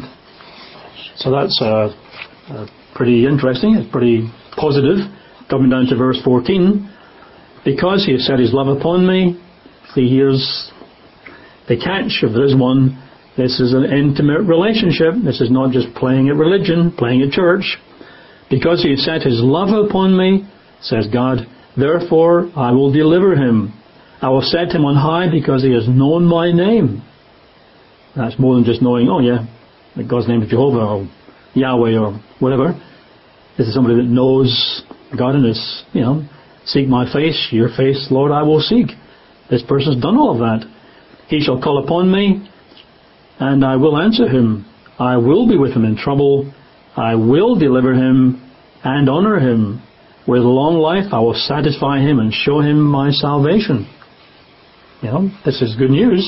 So that's uh, uh, pretty interesting. It's pretty positive. Coming down to verse fourteen, because He has set His love upon me. See, here's the catch of this one. This is an intimate relationship. This is not just playing at religion, playing at church. Because He has set His love upon me, says God, therefore I will deliver him. I will set him on high because he has known my name. That's more than just knowing, oh yeah, that God's name is Jehovah or Yahweh or whatever. This is somebody that knows God and is, you know, seek my face, your face, Lord, I will seek. This person's done all of that. He shall call upon me, and I will answer him. I will be with him in trouble. I will deliver him and honor him. With long life I will satisfy him and show him my salvation. You know, this is good news.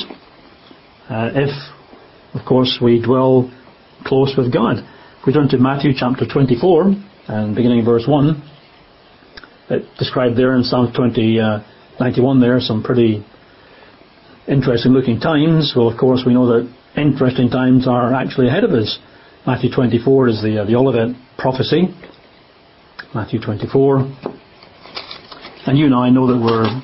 Uh, if, of course, we dwell close with God. If we turn to Matthew chapter twenty-four, and beginning verse one, it described there in Psalm twenty, uh, ninety-one there, some pretty interesting looking times. Well, of course, we know that interesting times are actually ahead of us. Matthew twenty-four is the, uh, the Olivet prophecy. Matthew twenty-four. And you and I know that we're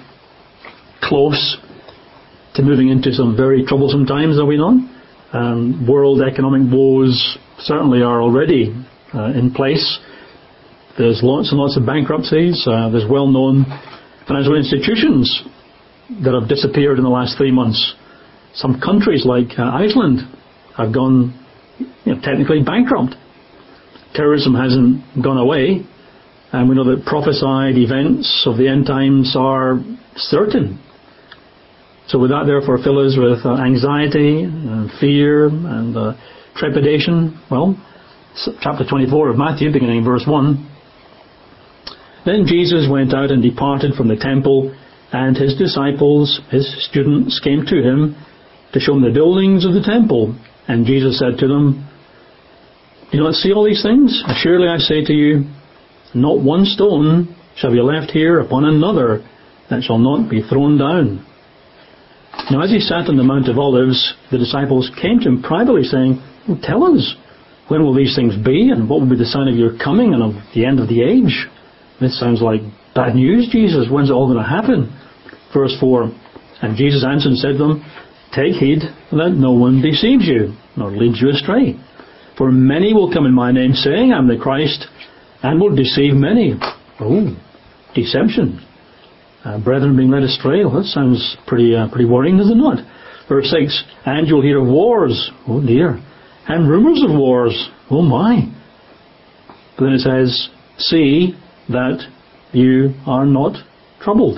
close to moving into some very troublesome times, are we not? Um, world economic woes certainly are already uh, in place. There's lots and lots of bankruptcies. Uh, there's well-known financial institutions that have disappeared in the last three months. Some countries like uh, Iceland have gone, you know, technically bankrupt. Terrorism hasn't gone away, and we know that prophesied events of the end times are certain. So would that therefore fill us with uh, anxiety and fear and uh, trepidation? Well, chapter twenty-four of Matthew, beginning in verse one. Then Jesus went out and departed from the temple, and his disciples, his students, came to him to show him the buildings of the temple. And Jesus said to them, "Do you not see all these things? Surely I say to you, not one stone shall be left here upon another that shall not be thrown down." Now as he sat on the Mount of Olives, the disciples came to him privately, saying, well, "Tell us, when will these things be, and what will be the sign of your coming and of the end of the age?" This sounds like bad news, Jesus. When's it all going to happen? Verse four, and Jesus answered and said to them, "Take heed that no one deceives you, nor leads you astray. For many will come in my name, saying, I am the Christ, and will deceive many." Oh, deception. Uh, brethren being led astray. Well, that sounds pretty uh, pretty worrying, does it not? Verse six, and you'll hear of wars. Oh dear. And rumours of wars. Oh my. But then it says, see that you are not troubled.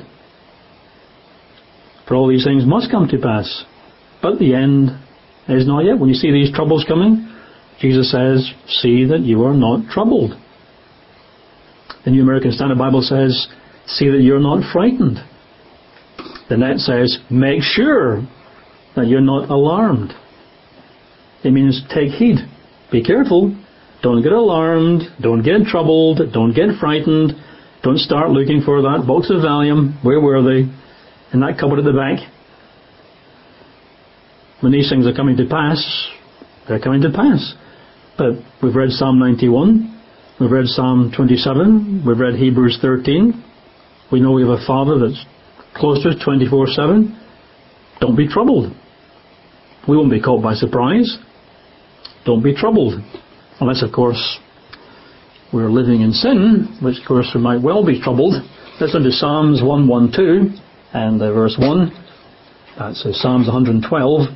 For all these things must come to pass, but the end is not yet. When you see these troubles coming, Jesus says, see that you are not troubled. The New American Standard Bible says, see that you're not frightened. The Net says, make sure that you're not alarmed. It means take heed. Be careful. Don't get alarmed. Don't get troubled. Don't get frightened. Don't start looking for that box of Valium. Where were they? In that cupboard at the back. When these things are coming to pass, they're coming to pass. But we've read Psalm ninety-one. We've read Psalm twenty-seven. We've read Hebrews thirteen. We know we have a Father that's close to us twenty-four seven. Don't be troubled. We won't be caught by surprise. Don't be troubled. Unless, of course, we're living in sin, which, of course, we might well be troubled. Let's turn to Psalms one twelve and uh, verse one. That's uh, Psalms one twelve.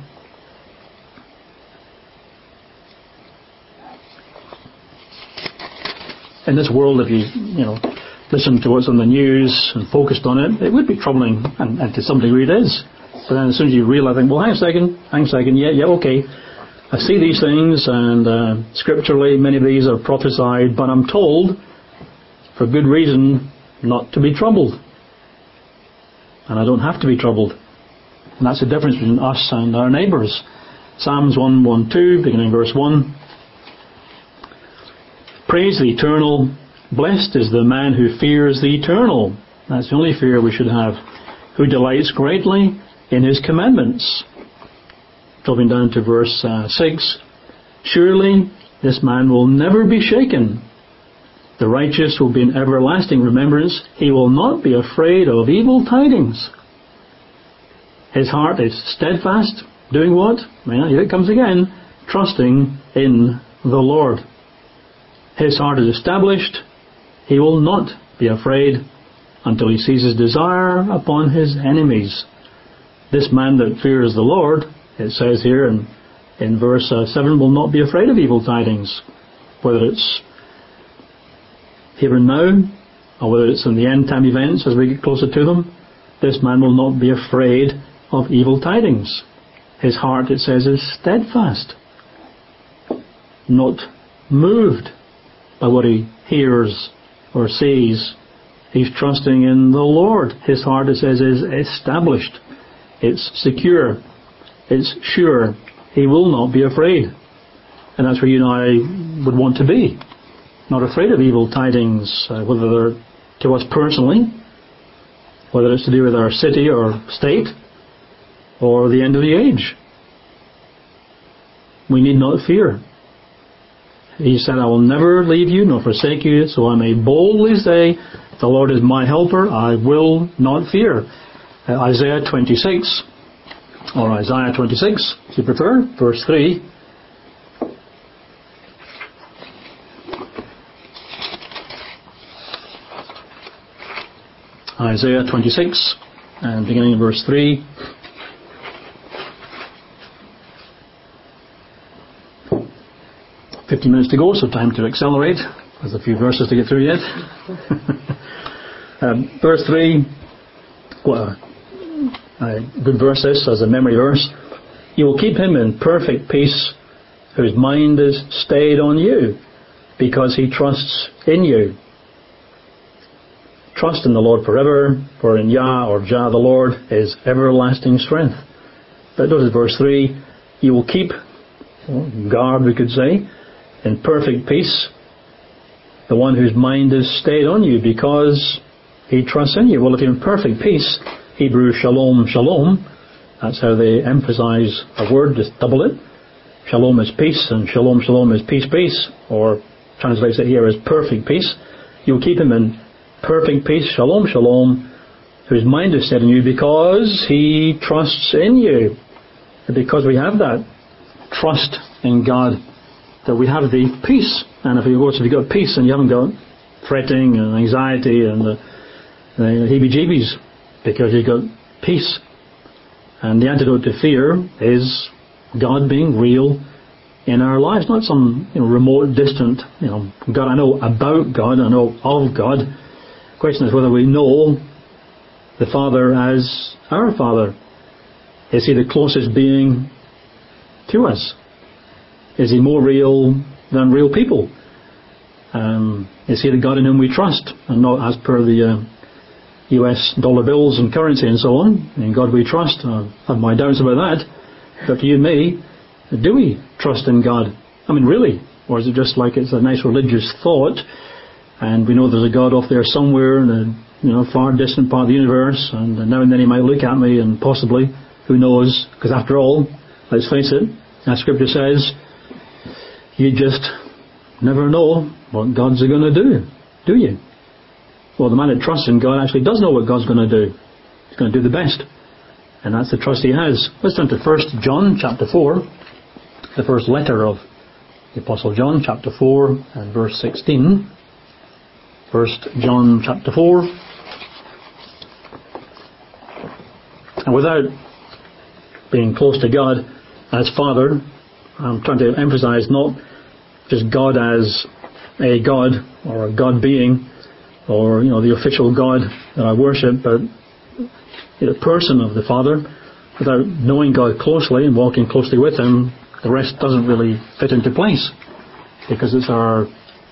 In this world, if you, you know, listen to what's on the news and focused on it, it would be troubling, and, and to some degree it is. But then as soon as you realise, well, hang a second, hang a second, yeah, yeah, okay. I see these things, and uh, scripturally many of these are prophesied, but I'm told, for good reason, not to be troubled. And I don't have to be troubled. And that's the difference between us and our neighbours. Psalms one twelve, beginning verse one. Praise the Eternal. Blessed is the man who fears the Eternal. That's the only fear we should have. Who delights greatly in his commandments. Dropping down to verse uh, six. Surely this man will never be shaken. The righteous will be in everlasting remembrance. He will not be afraid of evil tidings. His heart is steadfast. Doing what? Well, here it comes again. Trusting in the Lord. His heart is established. He will not be afraid until he sees his desire upon his enemies. This man that fears the Lord, it says here in, in verse uh, seven, will not be afraid of evil tidings. Whether it's here and now, or whether it's in the end time events as we get closer to them, this man will not be afraid of evil tidings. His heart, it says, is steadfast. Not moved by what he hears or sees. He's trusting in the Lord. His heart, it says, is established. It's secure. It's sure. He will not be afraid. And that's where you and I would want to be. Not afraid of evil tidings, uh, whether they're to us personally, whether it's to do with our city or state, or the end of the age. We need not fear. He said, I will never leave you nor forsake you, so I may boldly say, the Lord is my helper, I will not fear. Uh, Isaiah twenty-six, or Isaiah twenty-six, if you prefer, verse three. Isaiah twenty-six, and beginning in verse three. Fifteen minutes to go, so time to accelerate. There's a few verses to get through yet. um, verse three. Well, a good verse this as a memory verse. You will keep him in perfect peace whose mind is stayed on you because he trusts in you. Trust in the Lord forever, for in Yah or Jah the Lord is everlasting strength. But notice verse three, you will keep, well, guard we could say, in perfect peace the one whose mind is stayed on you because he trusts in you. Well, if you're in perfect peace, Hebrew shalom, shalom, that's how they emphasize a word, just double it. Shalom is peace, and shalom, shalom is peace, peace, or translates it here as perfect peace. You'll keep him in perfect peace, shalom, shalom, whose mind is set in you because he trusts in you. And because we have that trust in God, that we have the peace. And if you if you've got peace and you haven't got fretting and anxiety and the, the heebie-jeebies, because you've got peace. And the antidote to fear is God being real in our lives, not some you know, remote, distant, you know, God. I know about God, I know of God. The question is whether we know the Father as our Father. Is he the closest being to us? Is he more real than real people? Um, is he the God in whom we trust, and not as per the uh, U S dollar bills and currency and so on? In God we trust. I have my doubts about that. But for you and me, do we trust in God? I mean, really? Or is it just like it's a nice religious thought, and we know there's a God off there somewhere in a you know far distant part of the universe, and now and then he might look at me, and possibly, who knows? Because after all, let's face it, as Scripture says, you just never know what God's going to do, do you? Well, the man that trusts in God actually does know what God's going to do. He's going to do the best. And that's the trust he has. Let's turn to First John chapter four, the first letter of the Apostle John, chapter four and verse sixteen. First John chapter four. And without being close to God as Father, I'm trying to emphasize not just God as a God or a God being or you know the official God that I worship, but the person of the Father. Without knowing God closely and walking closely with him, the rest doesn't really fit into place, because it's our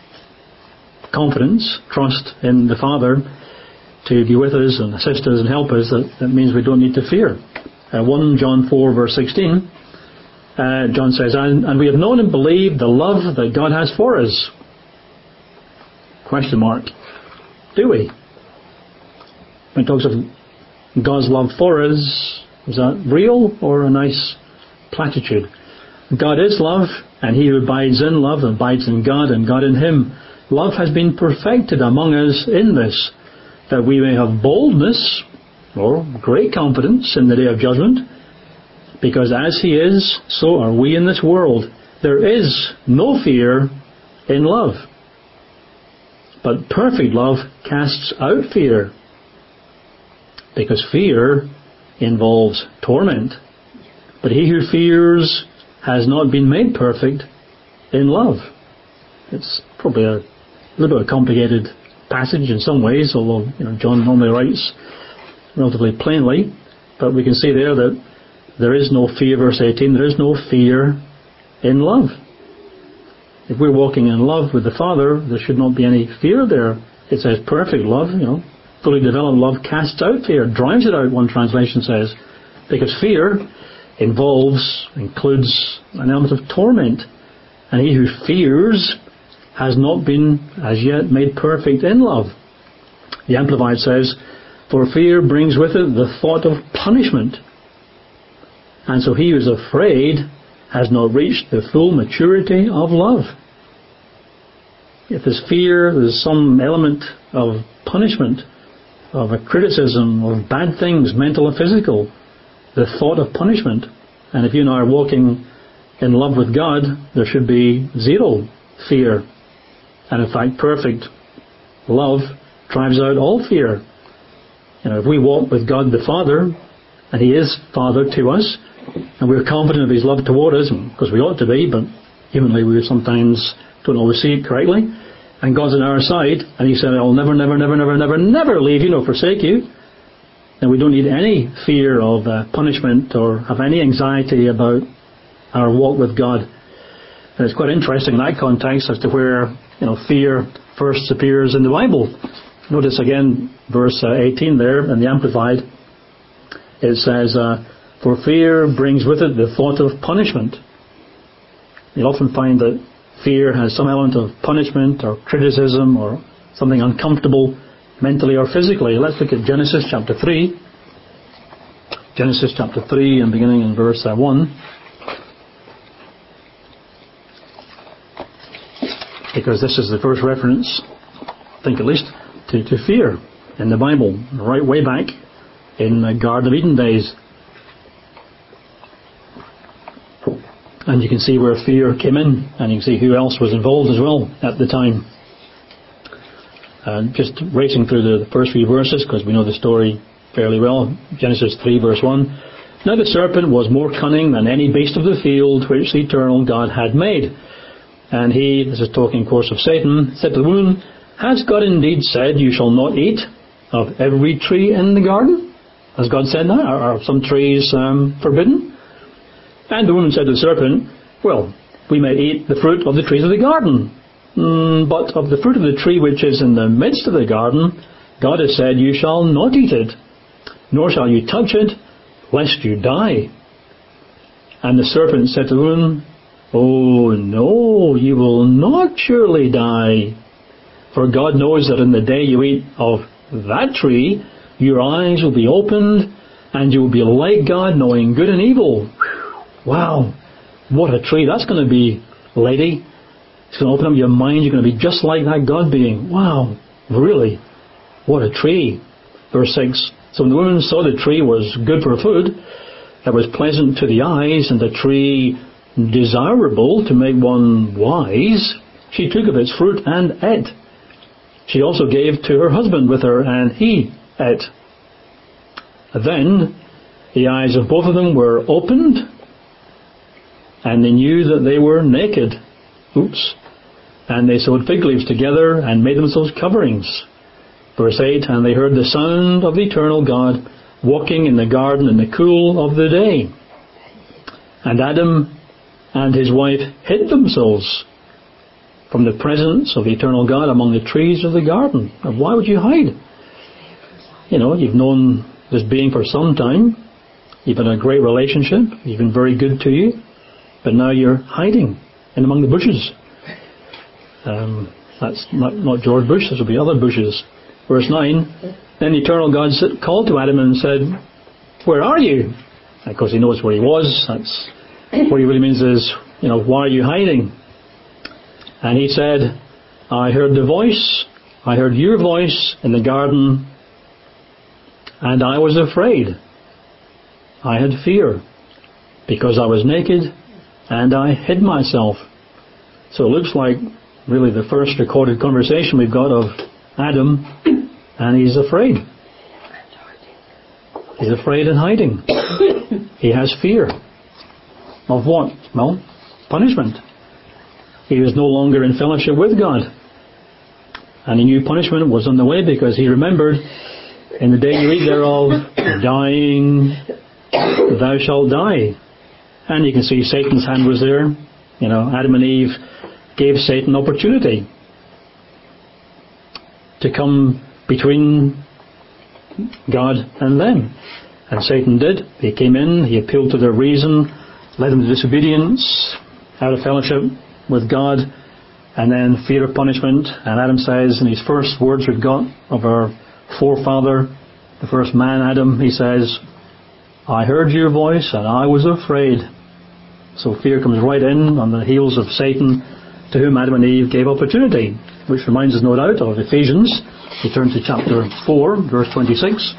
confidence, trust in the Father to be with us and assist us and help us that, that means we don't need to fear. Uh, First John four verse sixteen, uh, John says, and, and we have known and believed the love that God has for us. Question mark. Do we? When it talks of God's love for us, is that real or a nice platitude? God is love, and he who abides in love abides in God and God in him. Love has been perfected among us in this, that we may have boldness or great confidence in the day of judgment, because as he is, so are we in this world. There is no fear in love, but perfect love casts out fear, because fear involves torment. But he who fears has not been made perfect in love. It's probably a little bit of a complicated passage in some ways, although you know John normally writes relatively plainly. But we can see there that there is no fear, verse eighteen, there is no fear in love. If we're walking in love with the Father, there should not be any fear there. It says perfect love, you know. Fully developed love casts out fear, drives it out, one translation says, because fear involves, includes an element of torment. And he who fears has not been as yet made perfect in love. The Amplified says, for fear brings with it the thought of punishment. And so he who is afraid has not reached the full maturity of love. If there's fear, there's some element of punishment, of a criticism of bad things, mental or physical, the thought of punishment. And if you and I are walking in love with God, there should be zero fear. And in fact, perfect love drives out all fear. You know, if we walk with God the Father, and he is Father to us, and we're confident of his love toward us, because we ought to be, but humanly we sometimes don't always see it correctly, and God's on our side, and he said, I'll never, never, never, never, never, never leave you nor forsake you. then we don't need any fear of uh, punishment or have any anxiety about our walk with God. And it's quite interesting in that context as to where, you know, fear first appears in the Bible. Notice again verse uh, eighteen there in the Amplified. It says, uh, for fear brings with it the thought of punishment. You'll often find that fear has some element of punishment or criticism or something uncomfortable mentally or physically. Let's look at Genesis chapter three. Genesis chapter three and beginning in verse uh, one. Because this is the first reference, I think at least, to, to fear in the Bible, right way back in the Garden of Eden days. And you can see where fear came in, and you can see who else was involved as well at the time. And just racing through the first few verses, because we know the story fairly well. Genesis three verse one. Now the serpent was more cunning than any beast of the field which the eternal God had made. And he, this is talking of course of Satan, said to the woman, has God indeed said you shall not eat of every tree in the garden? Has God said that? Are, are some trees um, forbidden? And the woman said to the serpent, well, we may eat the fruit of the trees of the garden. Mm, but of the fruit of the tree which is in the midst of the garden, God has said, you shall not eat it, nor shall you touch it, lest you die. And the serpent said to the woman, oh no, you will not surely die. For God knows that in the day you eat of that tree, your eyes will be opened, and you will be like God, knowing good and evil. Wow, what a tree that's going to be, lady. It's going to open up your mind. You're going to be just like that God being. Wow, really? What a tree. Verse six. So when the woman saw the tree was good for food, that was pleasant to the eyes, and the tree desirable to make one wise, she took of its fruit and ate. She also gave to her husband with her, and he ate. Then the eyes of both of them were opened, and they knew that they were naked. Oops. And they sewed fig leaves together and made themselves coverings. Verse eight, and they heard the sound of the eternal God walking in the garden in the cool of the day. And Adam and his wife hid themselves from the presence of the eternal God among the trees of the garden. And why would you hide? You know, you've known this being for some time. You've had a great relationship. He's been very good to you. But now you're hiding in among the bushes. Um, that's not, not George Bush. This will be other bushes. Verse nine. Then the eternal God called to Adam and said, where are you? Of course he knows where he was. That's what he really means is, you know, why are you hiding? And he said, I heard the voice, I heard your voice in the garden, and I was afraid. I had fear, because I was naked, and I hid myself. So it looks like really the first recorded conversation we've got of Adam, and he's afraid. He's afraid and hiding. He has fear. Of what? Well, punishment. He was no longer in fellowship with God. And he knew punishment was on the way because he remembered, in the day you eat thereof, dying, thou shalt die. And you can see Satan's hand was there. You know, Adam and Eve gave Satan opportunity to come between God and them. And Satan did. He came in, he appealed to their reason, led them to disobedience, out of fellowship with God, and then fear of punishment. And Adam says, in his first words we've got of our forefather, the first man Adam, he says, I heard your voice and I was afraid. So fear comes right in on the heels of Satan, to whom Adam and Eve gave opportunity, which reminds us no doubt of Ephesians. We turn to chapter four, verse twenty-six.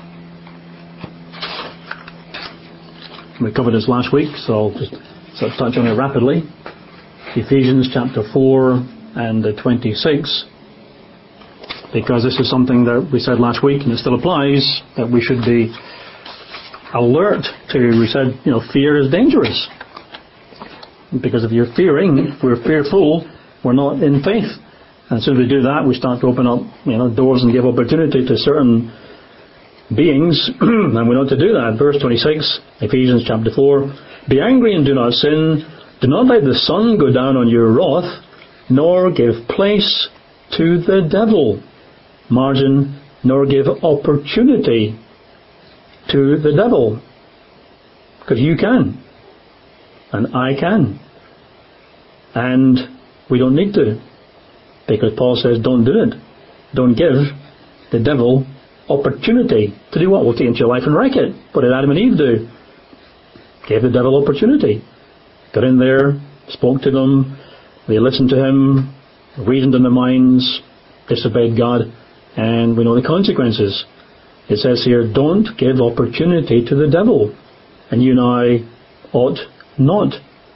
We covered this last week, so I'll just sort of touch on it rapidly. Ephesians chapter four and twenty-six, because this is something that we said last week, and it still applies, that we should be alert to. We said, you know, fear is dangerous. Because if you're fearing, if we're fearful, we're not in faith. And as soon as we do that, we start to open up, you know, doors and give opportunity to certain beings, and we're not to do that. Verse twenty-six, Ephesians chapter four, be angry and do not sin. Do not let the sun go down on your wrath, nor give place to the devil. Margin, nor give opportunity to the devil. Because you can. And I can. And we don't need to. Because Paul says don't do it. Don't give the devil opportunity to do what? Well, take into your life and wreck it. What did Adam and Eve do? Gave the devil opportunity. Got in there, spoke to them, they listened to him, reasoned in their minds, disobeyed God, and we know the consequences. It says here, don't give opportunity to the devil. And you and I ought not.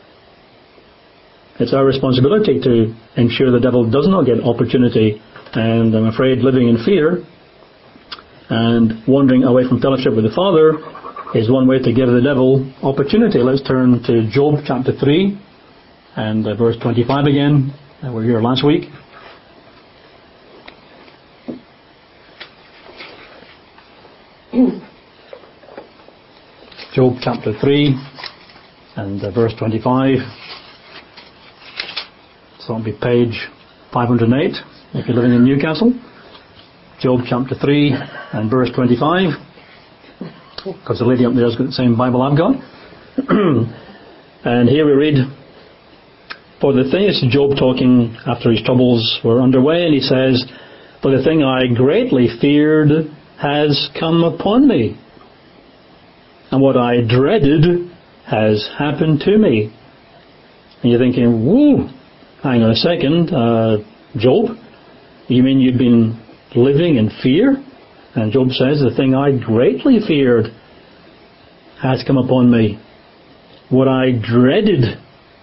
It's our responsibility to ensure the devil does not get opportunity. And I'm afraid living in fear and wandering away from fellowship with the Father is one way to give the devil opportunity. Let's turn to Job chapter three and uh, verse twenty-five again. Uh, we were here last week. Job chapter three and uh, verse twenty-five. So it'll be page five hundred eight if you're living in Newcastle. Job chapter three and verse twenty-five. Because the lady up there has got the same Bible I've got. And here we read, for the thing, is Job talking after his troubles were underway, and he says, for the thing I greatly feared has come upon me, and what I dreaded has happened to me. And you're thinking, whoa, hang on a second, uh, Job, you mean you've been living in fear? And Job says, the thing I greatly feared has come upon me. What I dreaded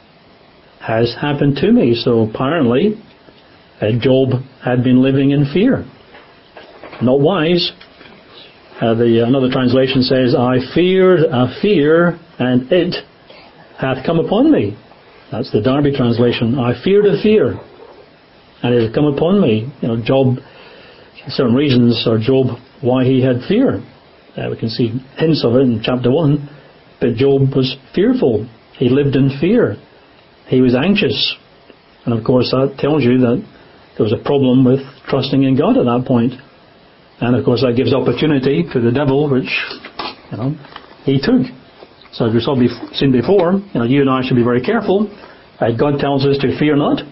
has happened to me. So apparently, uh, Job had been living in fear. Not wise. Uh, the another translation says, I feared a fear, and it hath come upon me. That's the Darby translation. I feared a fear, and it hath come upon me. You know, Job, certain reasons for Job why he had fear. Uh, we can see hints of it in chapter one. But Job was fearful. He lived in fear. He was anxious. And of course that tells you that there was a problem with trusting in God at that point. And of course that gives opportunity to the devil, which, you know, he took. So as we've seen before, you know, you and I should be very careful. Uh, God tells us to fear not.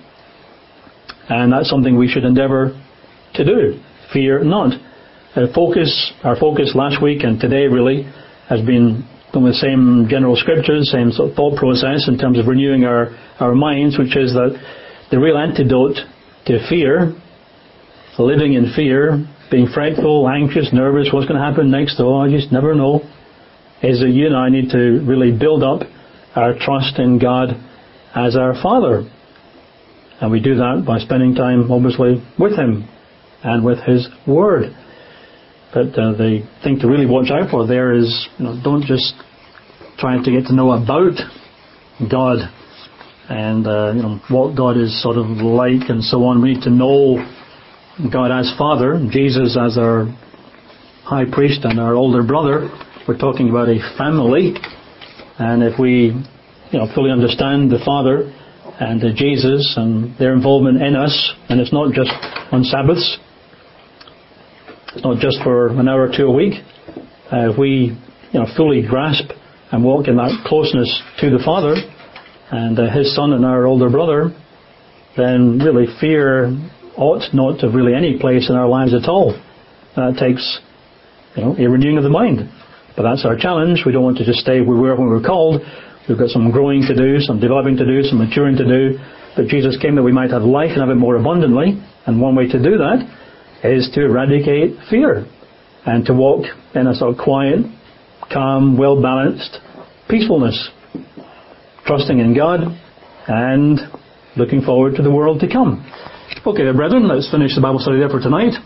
And that's something we should endeavour to do. Fear not. Uh, focus, our focus last week and today really has been on the same general scriptures, same sort of thought process in terms of renewing our, our minds, which is that the real antidote to fear, living in fear, being fretful, anxious, nervous, what's going to happen next, oh, I just never know, is that you and I need to really build up our trust in God as our Father. And we do that by spending time, obviously, with Him and with His Word. But uh, the thing to really watch out for there is, you know, don't just try to get to know about God and, uh, you know, what God is sort of like and so on. We need to know God as Father, Jesus as our High Priest and our older brother. We're talking about a family. And if we, you know, fully understand the Father and uh, Jesus and their involvement in us, and it's not just on Sabbaths, not just for an hour or two a week. Uh, if we, you know, fully grasp and walk in that closeness to the Father and uh, His Son and our older brother, then really fear ought not to have really any place in our lives at all. And that takes, you know, a renewing of the mind. But that's our challenge. We don't want to just stay where we were when we were called. We've got some growing to do, some developing to do, some maturing to do. But Jesus came that we might have life and have it more abundantly. And one way to do that is to eradicate fear and to walk in a sort of quiet, calm, well-balanced peacefulness, trusting in God and looking forward to the world to come. Okay, brethren, let's finish the Bible study there for tonight.